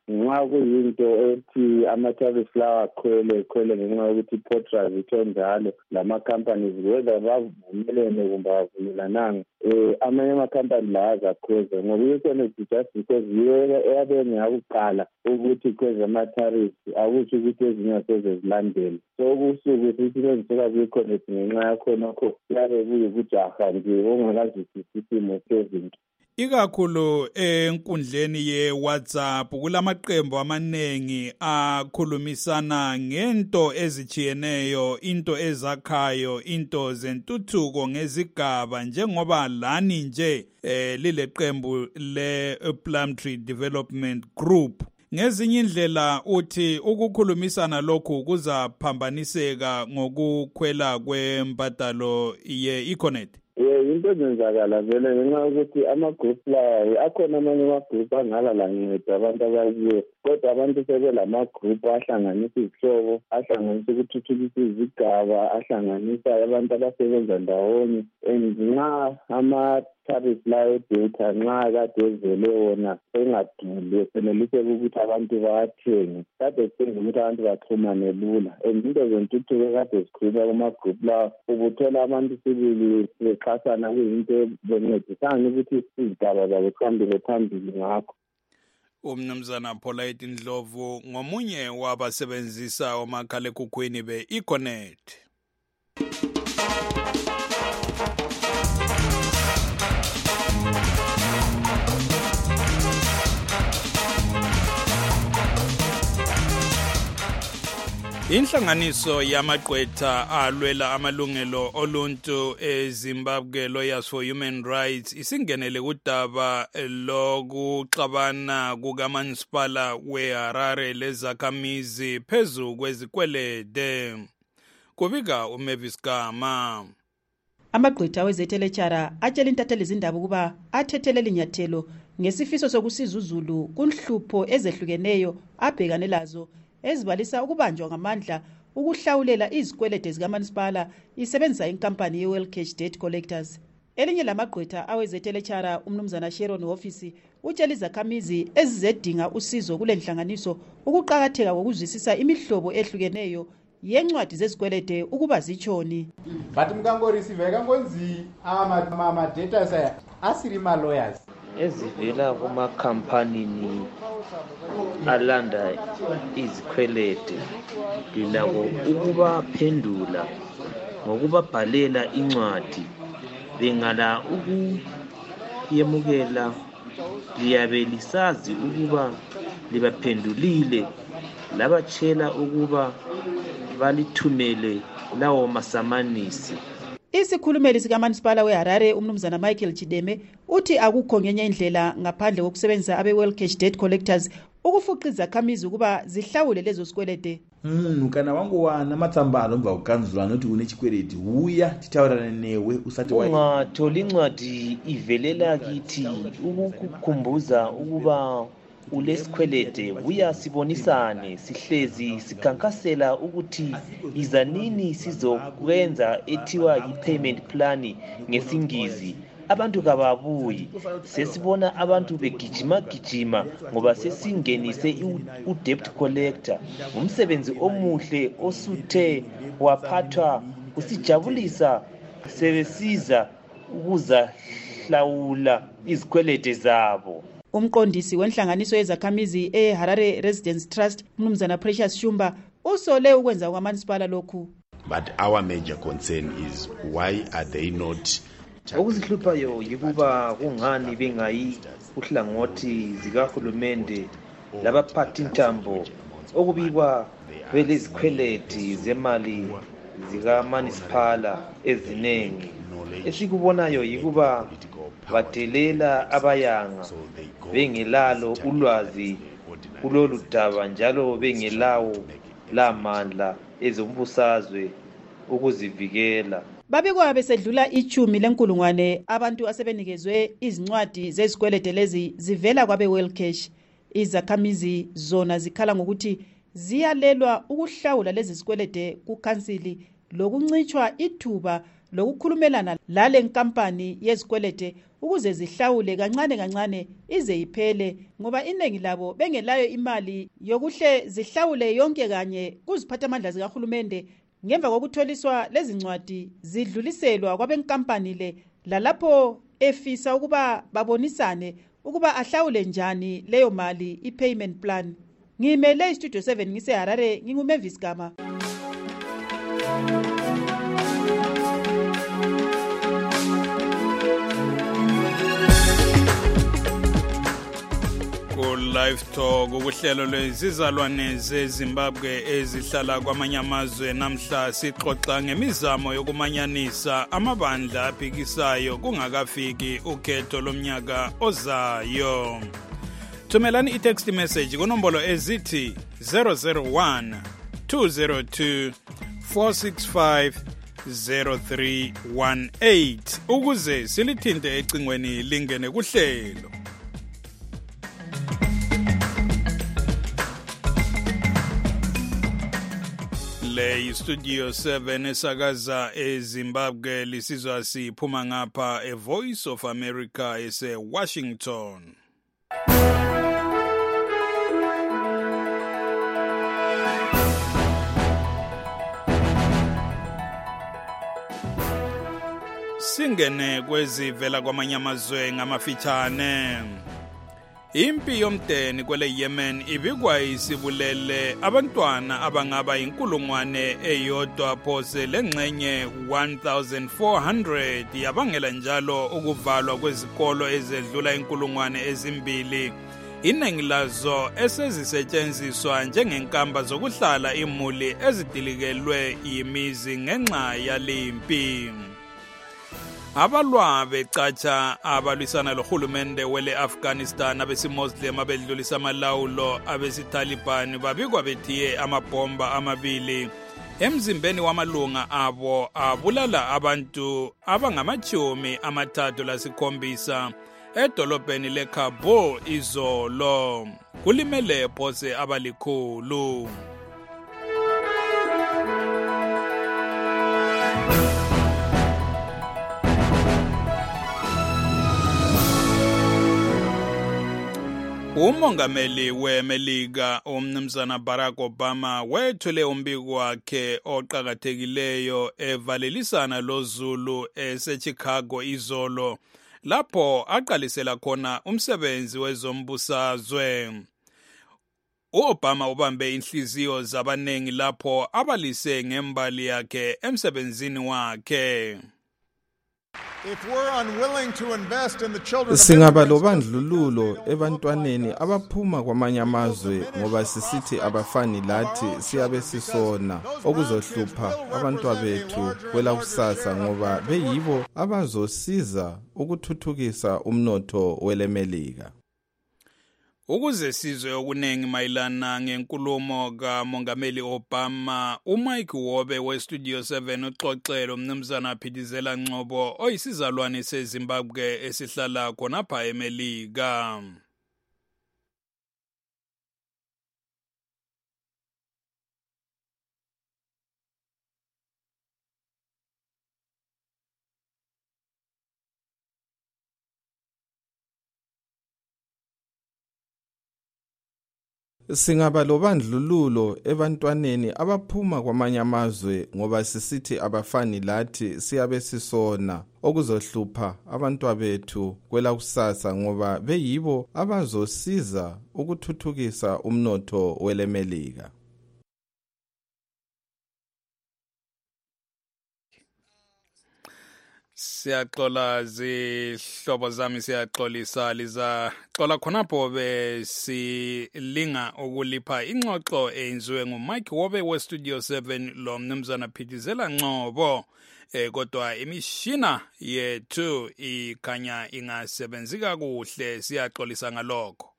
nxa kuyinto ethi ama-tariff lawa akhwele khwele ngenxa yokuthi i-potras itho njalo lama-companies whether bavumelene kumbe bavumelananga um amanye ama-company la azakhweza ngoba i-econet just because yiyo eyabe ngeyakuqala ukuthi khweza ama-tariff akusho ukuthi ezinye aseze zilandele so kusuku sisebenziseka kwi-econet ngenxa yakhonokho yabe kuyikujaha nje ongakazwisisi isimo sezinto. Ikakhulu enkundleni ye-WhatsApp kulamaqembu amaningi akhulumisana ngento ezijiyeneyo, into ezakhayo, into zentuthuko ngezigaba njengoba lani nje eh, lile qembu le Plumtree Development Group. Ngezinye indlela uthi ukukhulumisana lokhu kuzaphambaniseka ngokukhwela kwembadalo ye-Econet. Eh into ezenzakala vele ngenxa yokuthi ama-group lawa akhona amanye ama-group angala lanceda abantu abakiyo kodwa abantu sebelama-group ahlanganisa izihlobo ahlanganisa ukuthuthukisa izigaba ahlanganisa abantu abasebenza ndawonye and nxa ama-tariff lawo edata nxa kade evele wona engaduli eseneliseka ukuthi abantu bawathenge kade kusenza ukuthi abantu baxhumane lula and into zentuthuko kade zikhuluma kuma-group lawa ubuthola abantu sibili bexhasana kuyinto bencedisana ukuthi izigaba zabo zihambele phambili ngakho. Umnumzana Polite Ndlovu ngomunye wabasebenzisa omakhalekhukhwini be-Econet. Inhlanganiso yamaqwetha alwela amalungelo oluntu eZimbabwe Lawyers for Human Rights isingenele kudaba lokuxabana kukamasipala weHarare lezakhamizi phezu kwezikwelede. Kubika uMavis Gama. Amagqwetha wezethelechara atshela intatheli zindaba ukuba athethelela inyathelo ngesifiso sokusiza uZulu kunhlupho ezehlukeneyo abhekane lazo ezibalisa ukubanjwa ngamandla ukuhlawulela izikwelede zikamasipala isebenzisa inkampani ye-Wellcash Debt Collectors. Elinye lamagqwetha awezethelechara umnumzana Sharon Office utshela izakhamizi ezizedinga usizo kule nhlanganiso ukuqakatheka kokuzwisisa imihlobo ehlukeneyo yencwadi zezikwelede ukuba zichoni. But mkangoreceive kangonzi ama data asiri ma lawyers ezivela kumakhampanini alanda izikwelede lilako ukubaphendula ngokubabhalela incwadi bengala ukuyemukela liyabe lisazi ukuba libaphendulile labatshela ukuba balithumele lawo masamanisi. Isikhulumeli sikamasipala weHarare umnumzana Michael Chideme uthi akukho ngenye indlela ngaphandle kokusebenzisa abe-Wellcash Debt Collectors ukufuqa izakhamizi ukuba zihlawule lezo sikwelede. Munhu kana wangowana matsamba anobva kukanzura anoti une chikweleti uya titaurane newe usati ungatholi incwadi ivelela kithi ukukukhumbuza ukuba ulesikwelede buya sibonisane sihlezi sikhankasela ukuthi izanini sizokwenza ethiwa i-payment plan ngesingizi. Abantu kababuyi sesibona abantu begijima gijima ngoba sesingenise u-debt collector umsebenzi omuhle osuthe waphathwa usijabulisa sebesiza ukuzahlawula izikwelede zabo. Umqondisi wenhlanganiso yezakhamizi eHarare Residence Trust umnumzana Precious Shumba usole ukwenza kwamasipala lokhu. But our major concern is why are they not okusihluphayo yikuba kungani bengayi uhlangothi zikahulumende labaphathi intambo okubikwa belezikweleti zemali zikamunisipala ezinengi. Esikubonayo yikuba badelela abayanga bengelalo ulwazi kulolu daba njalo bengelawo lamandla ezombusazwe ukuzivikela. Babikwa besedlula ichumi lenkulungwane abantu asebenikezwe izincwadi zezikwelede lezi zivela kwabe Wellcash. Izakhamizi zona zikhala ngokuthi ziyalelwa ukuhlawula lezi zikwelede kukhansili lokuncitshwa ithuba lokukhulumelana lale nkampani yezikwelede ukuze zihlawule kancane kancane ize iphele ngoba iningi labo bengelayo imali yokuhle zihlawule yonke kanye kuziphathamandla zikahulumende ngemva kokutholiswa lezi ncwadi zidluliselwa kwabenkampani le lalapho efisa ukuba babonisane ukuba ahlawule njani leyo mali i-payment plan. Ngimele istudio seven ngiseharare nginguMavis Gama. Live Talk ukuhlelo lwezizalwane zeZimbabwe ezihlala kwamanye amazwe. Namhla sixoxa ngemizamo yokumanyanisa amabandla aphikisayo kungakafiki ukhetho lomnyaka ozayo. Thumelani i-text message kunombolo ezithi zero zero one two zero two four six five zero three one eight ukuze silithinte ecingweni lingene kuhlelo. Le Studio seven esakaza eZimbabwe lisizwa siphuma ngapha e Voice of America ese Washington. Singene kwezivela kwamanye amazwe ngamafitshane. Impi yomdeni kwele Yemen ibikwa isibulele abantwana abangaba inkulungwane eyodwa phose lengxenye one thousand four hundred yabangela njalo ukuvalwa kwezikolo ezedlula inkulungwane ezimbili. Iningi lazo esezisetshenziswa njengenkamba zokuhlala imuli ezidilikelwe yimizi ngenxa yalimpi. Abalwa becatsha abalwisana lohulumende wele Afghanistan abesimuslim abedlulisa amalawulo abesitaliban babikwa bethiye amabhomba amabili emzimbeni wamalunga abo abulala abantu abangamachumi amathathu lasikhombisa edolobheni leKabul izolo. Kulimele phose abalikhulu. Umongameli weMelika umnumzana Barack Obama wethule umbiko wakhe oqhakathekileyo evalelisana loZulu eseChicago izolo lapho aqalisela khona umsebenzi wezombusazwe. uObama ubambe inhliziyo zabanengi lapho abalise ngembali yakhe emsebenzini wakhe. If we're unwilling to invest in the children of Singaba lobandlululo ebantwaneni abaphuma kwamanye amazwe ngoba sisithi abafani lathi siyabe sisona okuzohlupha abantwa bethu kwela kusasa ngoba beyibo abazosiza ukuthuthukisa umnotho weleMelika. Ukuze sizwe okunengi mayilana ngenkulumo kaMongameli Obama, uMike Wobe weStudio seven uxoxelo umnumzana Phithizela Ngcobo oyisizalwane seZimbabwe esihlala khonapha eMelika. Singaba lobandlululo ebantwaneni abaphuma kwamanye amazwe ngoba sisithi abafani lathi siyabe sisona okuzohlupha abantwa bethu kwela kusasa ngoba beyibo abazosiza ukuthuthukisa umnotho weleMelika. Siyaxola zihlobo zami siyaxolisa liza xola khonapho be silinga ukulipha ingxoxo enziwe nguMike Wobe weStudio seven lo mnumzana Phithizela Ngcobo eh kodwa imishina yethu ikhanya ingasebenzi kakuhle siyaxolisa ngalokho.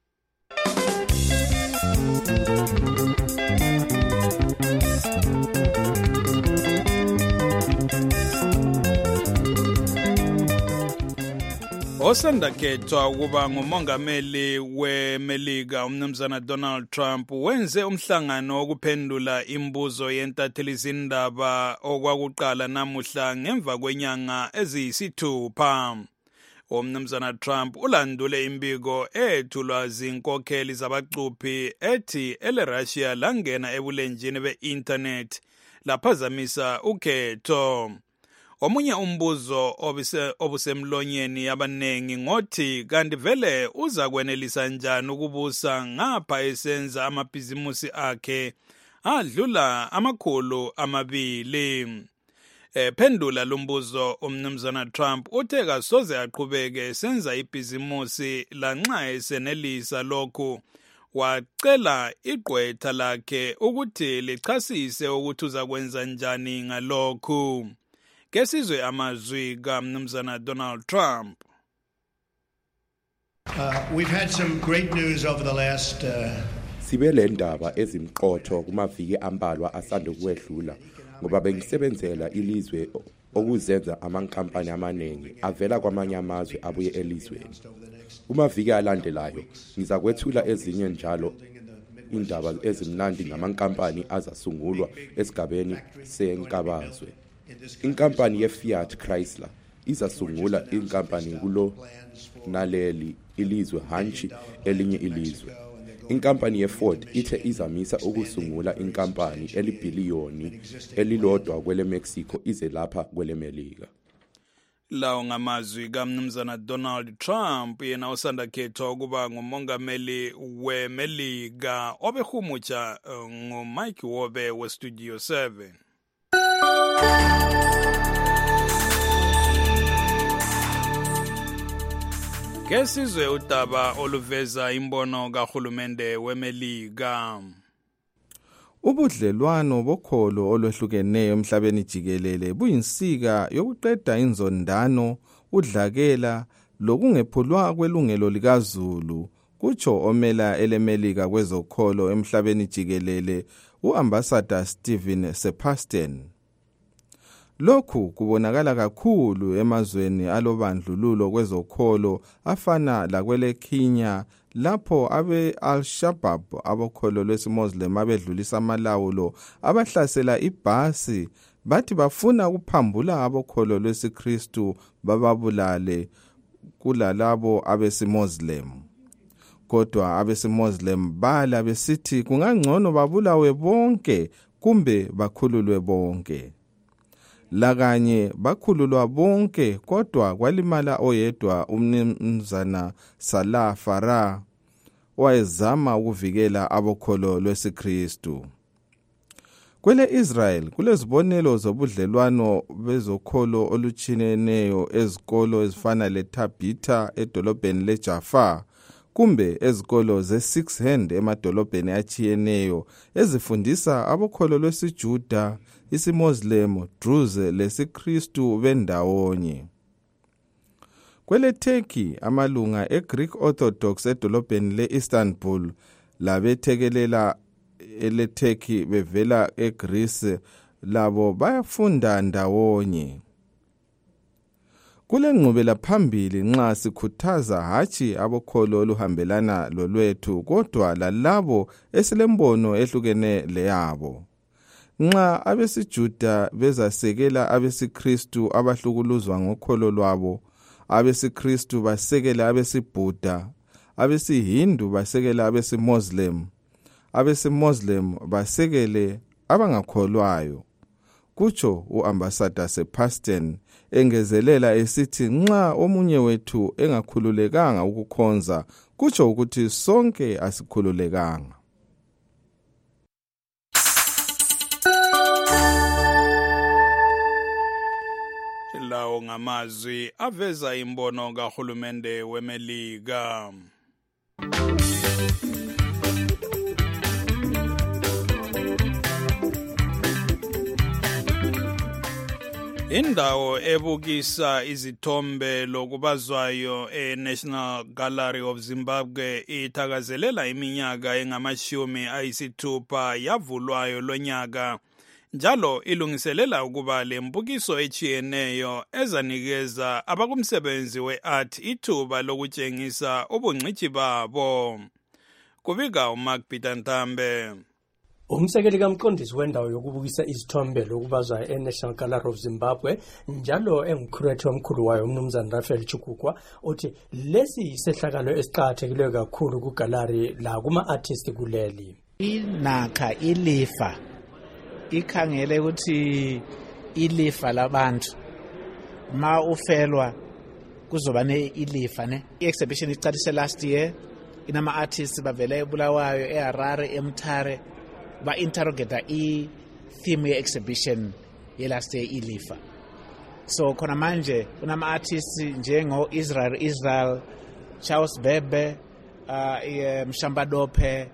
Osanda khethwa ukuba ngumongameli weMelika umnumzana Donald Trump wenze umhlangano wokuphendula imibuzo yentathelizindaba okwakuqala namuhla ngemva kwenyanga eziyisithupha. Umnumzana Trump ulandule imbiko ethulwa zinkokheli zabacuphi ethi ele Russia langena ebulenjini be-internet laphazamisa ukhetho. Omunye umbuzo obusemlonyeni yabanengi ngothi kanti vele uza kwenelisa njani ukubusa ngapha esenza amabhizimusi akhe adlula amakhulu amabili. Ephendula lumbuzo umnumzana Trump uthe kasoze aqhubeke senza ibhizimusi lanxa esenelisa lokhu. Wacela igqwetha lakhe ukuthi lichasise ukuthi uza kwenza njani ngalokhu. Kesizwe amazwi kaMnumzana Donald Trump. Uh, we've had some great news over the last uh, sibe le ndaba ezimqotho kumaviki ambalwa asanda kwedlula ngoba bengisebenzela ilizwe okuzenza amankampani amaningi avela kwamanye amazwe abuye elizweni. Kumaviki alandelayo ngizakwethula ezinye njalo indaba ezimnandi ngamankampani azasungulwa esigabeni senkabazwe. Inkampani ye-Fiat Chrysler izasungula inkampani kulo naleli ilizwe hantshi elinye ilizwe. Inkampani ye-Ford ithe izamisa ukusungula inkampani elibhiliyoni elilodwa kwele Mexico ize lapha kwele Melika. Lawo ngamazwi kaMnumzana Donald Trump yena osanda khethwa ukuba ngumongameli weMelika obehumutsha uh, nguMike Wobe weStudio seven. Kesizwe udaba oluveza imbono kahulumende weMelika. Ubudlelwano bokholo olwehlukeneyo emhlabeni jikelele buyinsika yokuqeda inzondano, udlakela lokungephulwa kwelungelo likaZulu, kutsho omela eleMelika kwezokholo emhlabeni jikelele uAmbassador Stephen Sebastian. Lokhu kubonakala kakhulu emazweni alobandlululo kwezokholo afana lakwele Kenya, lapho abe Al-Shabaab abokholo lwesiMuslim abedlulisa amalawulo abahlasela ibhasi bathi bafuna ukuphambula abokholo lwesiKristu bababulale kulalabo abesiMuslim. Kodwa abesiMuslim bala besithi kungangcono babulawe bonke kumbe bakhululwe bonke. Lakanye bakhululwa bonke kodwa kwalimala oyedwa umnumzana Salah Farah wayezama ukuvikela abokholo lwesiKristu. Kwele Israel kulezibonelo zobudlelwano bezokholo oluchineneyo ezikolo ezifana leTabitha edolobheni leJaffa kumbe ezikolo ze-Six Hand emadolobheni achiyeneyo ezifundisa abokholo lwesiJuda, isiMuslim, Druze lesiKristu bendawonye. Kwele Turkey amalunga eGreek Orthodox edolobheni le-Istanbul labethekelela ele Turkey bevela eGreece labo bayafunda ndawonye. Kule ngqubela phambili nxa sikhuthaza hatshi abokholo oluhambelana lolwethu kodwa lalabo esilembono ehlukene leyabo. Nxa abesiJuda bezasekela abesiKristu abahlukuluzwa ngokholo lwabo, abesiKristu basekela abesiBuddha, abesiHindu basekela abesiMuslim, abesiMuslim basekele abangakholwayo, kutsho uAmbassador Sebastian engezelela esithi nxa omunye wethu engakhululekanga ukukhonza kutsho ukuthi sonke asikhululekanga. Lawo ngamazwi aveza imbono kahulumende weMelika. Indawo ebukisa izithombe lokubazwayo eNational Gallery of Zimbabwe ithakazelela iminyaka engamashumi ayisithupha yavulwayo lonyaka, njalo ilungiselela ukuba lembukiso echiyeneyo ezanikeza abakumsebenzi we-art ithuba lokutshengisa ubungcitshi babo. Kubika uMark Peter Ntambe. Umsekeli kamqondisi wendawo yokubukisa izithombe lokubazwa eNational Gallery of Zimbabwe njalo engumcurator omkhulu wayo umnumzana Raphael Chukukwa uthi lesi isehlakalo esiqhakathekileyo kakhulu kugallery la kuma-artist kuleli. Inakha ilifa ikhangele ukuthi ilifa labantu ma ufelwa kuzoba ne ilifa ne. I-exhibition iqalise last year, inama-artists bavela eBulawayo, eHarare, eMtare ba-interrogata i-theme ye-exhibition ye-last year ilifa. So khona manje kunama-artists njengo-Israel Israel, Charles Bebe, uh, Mshamba Dope,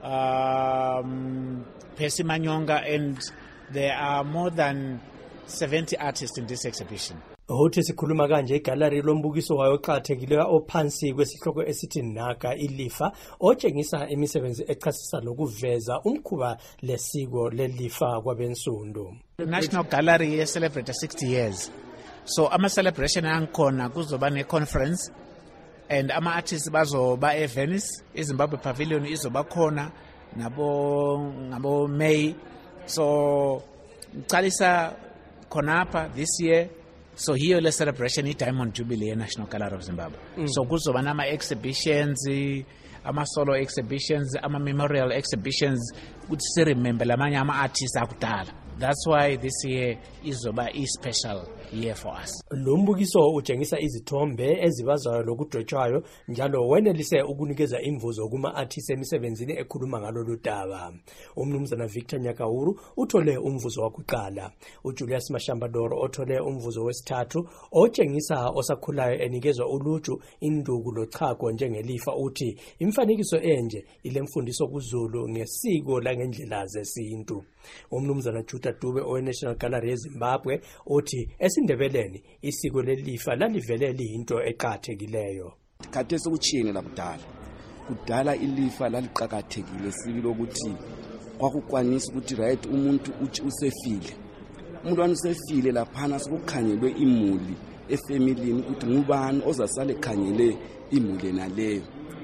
um, Percy Manyonga, and there are more than seventy artists in this exhibition. Hothi sikhuluma kanje igallery lombukiso wayo oqhathekile ophansi kwesihloko esithi naka ilifa otshengisa imisebenzi echasisa lokuveza umkhuba lesiko lelifa kwabensundu. The National Gallery ye celebrate sixty years. So ama celebration ankhona kuzoba ne conference and ama artists bazoba e Venice, iZimbabwe Pavilion izoba khona nabo ngabo May. So qalisa khonapha this year. So here le celebration i Diamond Jubilee National Gallery of Zimbabwe. Mm. So kuzoba nama exhibitions, ama solo exhibitions, ama memorial exhibitions ukuthi si remember lamanye ama artists akudala. That's why this year izoba i special year for us. Lombukiso utshengisa izithombe ezibazayo lokudwetshwayo njalo wenelise ukunikeza imvuzo kuma artists emisebenzini ekhuluma ngalolu daba. Umnumzana Victor Nyakawuru uthole umvuzo wakuqala. uJulius Mashambadoro othole umvuzo wesithathu otshengisa osakhulayo enikezwa uluju induku lochago njengelifa uthi imfanekiso enje ilemfundiso kuZulu ngesiko langendlela zesintu. Umnumzana Juda Dube oweNational Gallery yeZimbabwe uthi esindebeleni isiko lelifa lalivele liyinto eqhathekileyo. Khathesi kuchiyene lakudala. Kudala ilifa laliqhakathekile sibili ukuthi kwakukwanisa ukuthi right umuntu uthi usefile. Umuntu wanisefile laphana sokukhangelwe imuli efamilini ukuthi ngubani ozasale khangele imuli naleyo.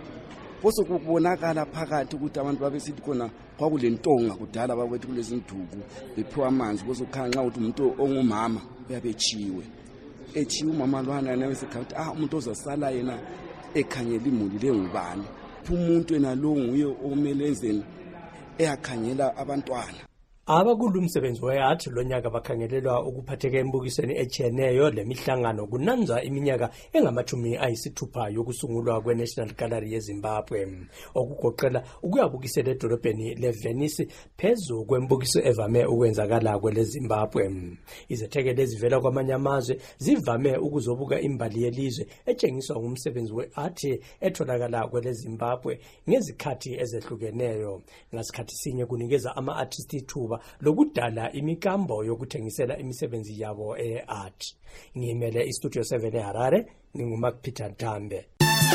Bose kubonakala phakathi ukuthi abantu babesithi khona kwakulentonga kudala babethi kulezinduku bephiwa amanzi bose ukhanqa ukuthi umuntu ongumama uyabechiwe echiwe umama lwana nawe sekhathi ah umuntu ozasala yena ekhanyela imuli lengubani umuntu enalo nguye omele enzeni eyakhanyela abantwana. Abakulu umsebenzi wayathi lonyaka bakhangelelwa ukuphatheka embukisweni echeneyo lemihlangano kunanza iminyaka engamachumi ayisithupha yokusungulwa kweNational Gallery yeZimbabwe okugoqela ukuyabukisela edolobheni leVenice phezu kwembukiso evame ukwenzakala kweleZimbabwe. Izethekeli ezivela kwamanye amazwe zivame ukuzobuka imbali yelizwe etshengiswa ngumsebenzi we-art etholakala kweleZimbabwe ngezikhathi ezehlukeneyo. Ngasikhathi sinye kunikeza ama-artist ithuba lokudala imikambo yokuthengisela imisebenzi yabo e-art. Ngimele iStudio seven eHarare, nginguMark Peter Ntambe.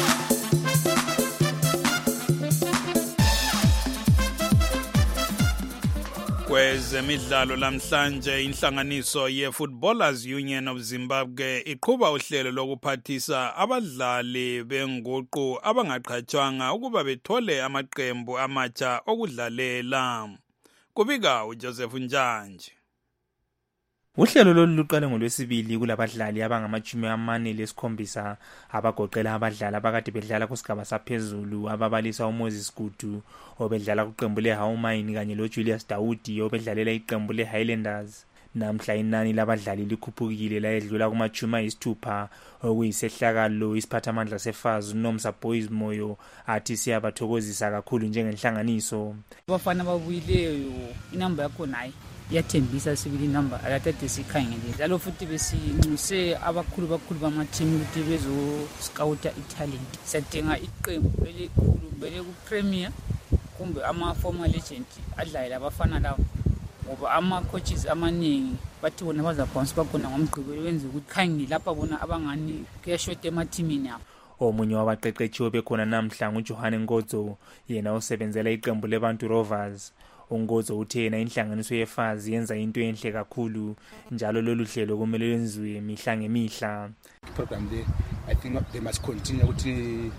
Kwezemidlalo lamhlanje inhlanganiso ye-Footballers Union of Zimbabwe iqhuba uhlelo lokuphathisa abadlali benguqu abangaqhatshwanga ukuba bethole amaqembu amatsha okudlalela. Kubika uJoseph Njanje. Uhlelo lolu luqale ngolwesibili kulabadlali abangamachumi amane lesikhombisa abagoqela abadlali abakade bedlala kusigaba saphezulu ababalisa uMoses Gutu obedlala kuqembu leHawumayini kanye loJulius Daudi obedlalela iqembu leHighlanders. Namhla inani labadlali likhuphukile layedlula kumachumi ayisithupha okuyisehlakalo isiphathamandla sefazi uNomsa Boys Moyo athi siyabathokozisa kakhulu njengenhlanganiso. Bafana babuyileyo inamba yakho nayi yathembisa sibili inamba akathathe sikhangele njalo futhi besinxuse abakhulu bakhulu bama team ukuthi bezo scout italent. Sadinga iqembu elikhulu bele ku Premier kumbe ama former legend adlala abafana lawo. Ngoba ama coaches amaningi bathi bona bazabhounce bakhona ngomgqibelo wenza ukuthi khangi lapha bona abangani kuyashota emathimini abo. Omunye wabaqeqetshiwe bekhona namhla nguJohane Ngozo yena osebenzela iqembu leBantu Rovers. Ngozo uthe yena inhlanganiso yefazi yenza into enhle kakhulu njalo lolu hlelo kumele lwenziwe mihla ngemihla. Program there I think they must continue ukuthi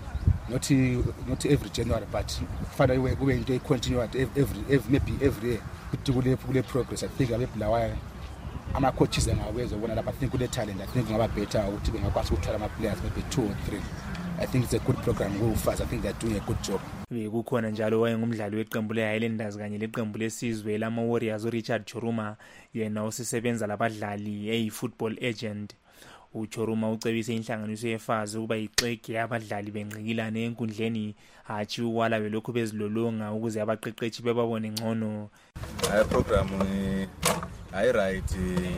not not every January, but father we we into continue at every every maybe every year to kule kule progress. I think abe Bulawayo ama coaches angaweza ubona lapha. I think kule talent, I think ngaba better ukuthi bengakwazi ukuthola ama players maybe two or three. I think it's a good program go fast. I think they're doing a good job. Bekukhona njalo wayengumdlali weqembu leHighlanders kanye leqembu lesizwe lama Warriors uRichard Choruma, yena usesebenza labadlali eyi-football agent. uChoruma ucebise inhlanganiso yefazi ukuba ixege abadlali bengqikilane enkundleni hathi ukwala belokhu bezilolonga ukuze abaqeqeshi bebabone ngcono. I program I right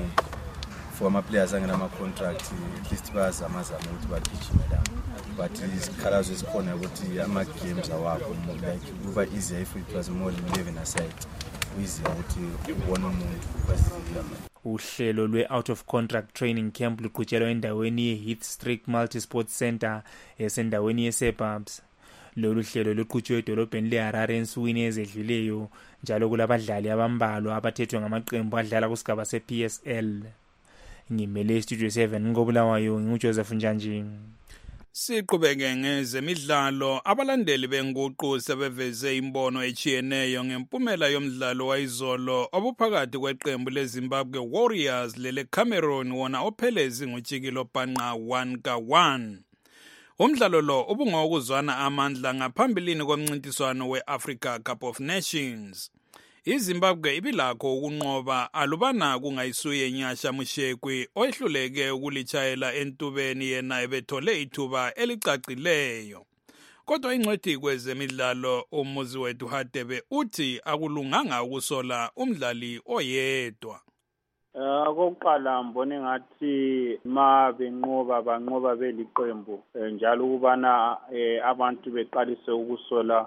for my players angena ama contract at least bazamazama ukuthi bagijime la, but isikhalazo esikhona ukuthi ama games awakho like kuba easy if it was more living aside easy ukuthi ubone umuntu basiyama. Uhlelo lwe-out of contract training camp luqhutshelwa endaweni ye-Heath Street Multi-Sport Center esendaweni ye-Suburbs. Lolu hlelo luqhutshwe edolobheni le-Harare ensukwini ezedluleyo, njalo kulabadlali abambalwa abathethwe ngamaqembu adlala kusigaba se-P S L. Ngimele Studio seven ngobulawayo nguJoseph Njanji. Siqhubeke ngezemidlalo, abalandeli benguqu sebeveze imbono echiyeneyo ngempumela yomdlalo wayizolo obuphakathi kweqembu leZimbabwe Warriors lele Cameroon wona ophelezi ngujikilo bhanqa one ka one. Umdlalo lo ubungokuzwana amandla ngaphambilini komncintiswano we-Africa Cup of Nations. iZimbabwe ibilakho ukunqoba alubana kungayisuye Nyasha Mushekwi oyehluleke ukulitshayela entubeni yena ebethole ithuba elicacileyo. Kodwa ingcwethi kwezemidlalo umuzi wethu Hadebe uthi akulunganga ukusola umdlali oyedwa. Uh, kokuqala mbone ngathi ma benqoba banqoba beliqembu njalo ukubana abantu beqalise ukusola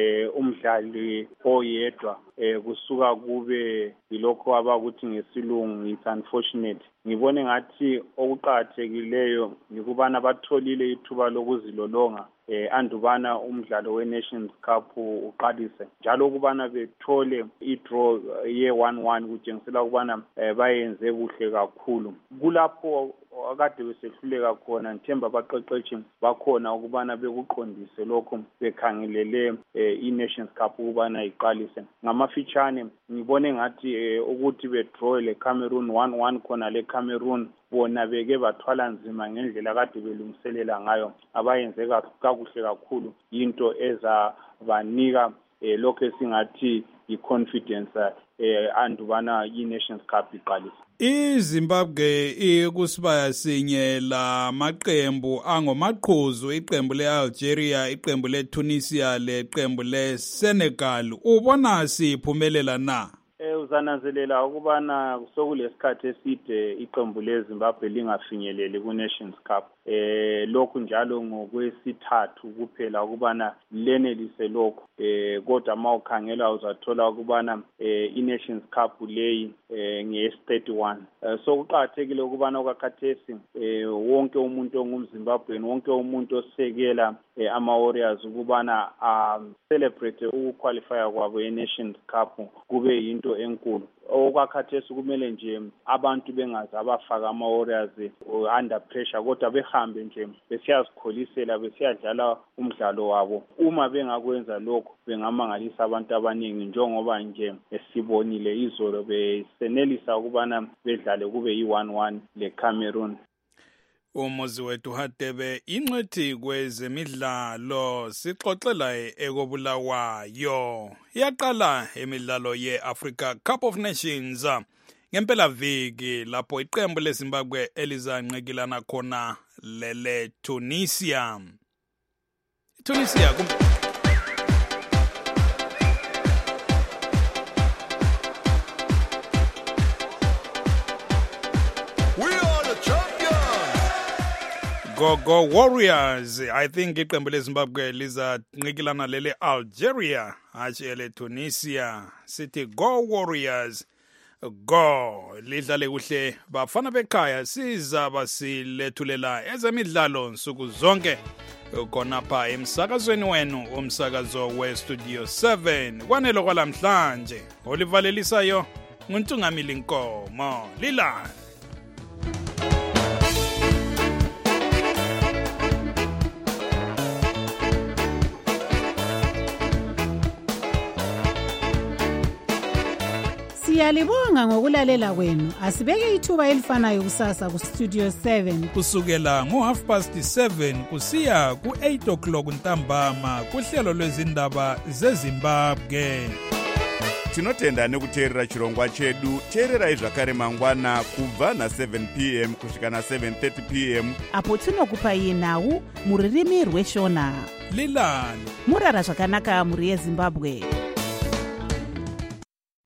umdlali oyedwa kusuka kube yilokho abakuthi ngesilungu it's unfortunate. Ngibone ngathi okuqhakathekileyo ngikubana batholile ithuba lokuzilolonga eh andubana umdlalo weNations Cup uqalise njalo ukubana bethole idraw ye one one kujengisela ukubana bayenze kuhle kakhulu. Kulapho akade besehluleka khona nthemba abaqeqeshi bakhona ukubana bekuqondise lokho bekhangelele iNations Cup ukubana iqalise. Ngamafitshane ngibone ngathi ukuthi bedraw le Cameroon one one khona le Cameroon bona beke bathwala nzima ngendlela kade belungiselela ngayo abayenze kakuhle kakhulu into eza banika lokho esingathi iconfidence andubana iNations Cup iqalise. iZimbabwe ikusibaya sinye la maqembu angomaqhuzu, iqembu leAlgeria, iqembu leTunisia, leqembu leSenegal. Ubona siphumelela na? Eh uzananzelela ukubana sokulesikhathi eside iqembu leZimbabwe lingafinyeleli kuNations Cup. Eh lokhu njalo ngokwesithathu kuphela ukubana lenelise lokho. Eh kodwa mawukhangela uzathola ukubana eh iNations Cup leyi eh nge thirty-one. So kuqhakathekile ukubana kwakhathesi eh wonke umuntu ongumZimbabwean, wonke umuntu osekela ama Warriors ukubana um celebrate ukuqualify kwabo eNations Cup kube yinto enkulu. Okwakhathesi kumele nje abantu bengazi abafaka ama Warriors under pressure kodwa behambe nje besiyazikholisela besiyadlala umdlalo wabo. Uma bengakwenza lokho bengamangalisa abantu abaningi njengoba nje esibonile izolo besenelisa ukubana bedlale kube yi one one le Cameroon. Umuzi wethu Hadebe ingcwethi kwezemidlalo sixoxela ekobulawayo. Yaqala emidlalo ye-Africa Cup of Nations ngempela viki lapho iqembu leZimbabwe elizanqikilana khona lele Tunisia. Tunisia kum Go Go Warriors. I think iqembu leZimbabwe lizanqikilana lele Algeria hathi ele Tunisia. Sithi Go Warriors. Go lidlale kuhle bafana bekhaya siza basilethulela ezemidlalo nsuku zonke khona pha emsakazweni wenu umsakazo weStudio seven. Kwanelo kwalamhlanje olivalelisayo nguNtungamili Nkomo lila. Siyalibonga ngokulalela kwenu. Asibeke ithuba elifanayo kusasa ku Studio seven. Kusukela ngo half past seven kusiya ku eight o'clock ntambama kuhlelo lwezindaba zeZimbabwe. Tinotenda nekuteerera chirongwa chedu. Teererai zvakare mangwana kubva na seven p m kusvika na seven thirty p m apo tinokupai nhau muririmi rweshona. Lilani Murara zvakanaka muri yeZimbabwe.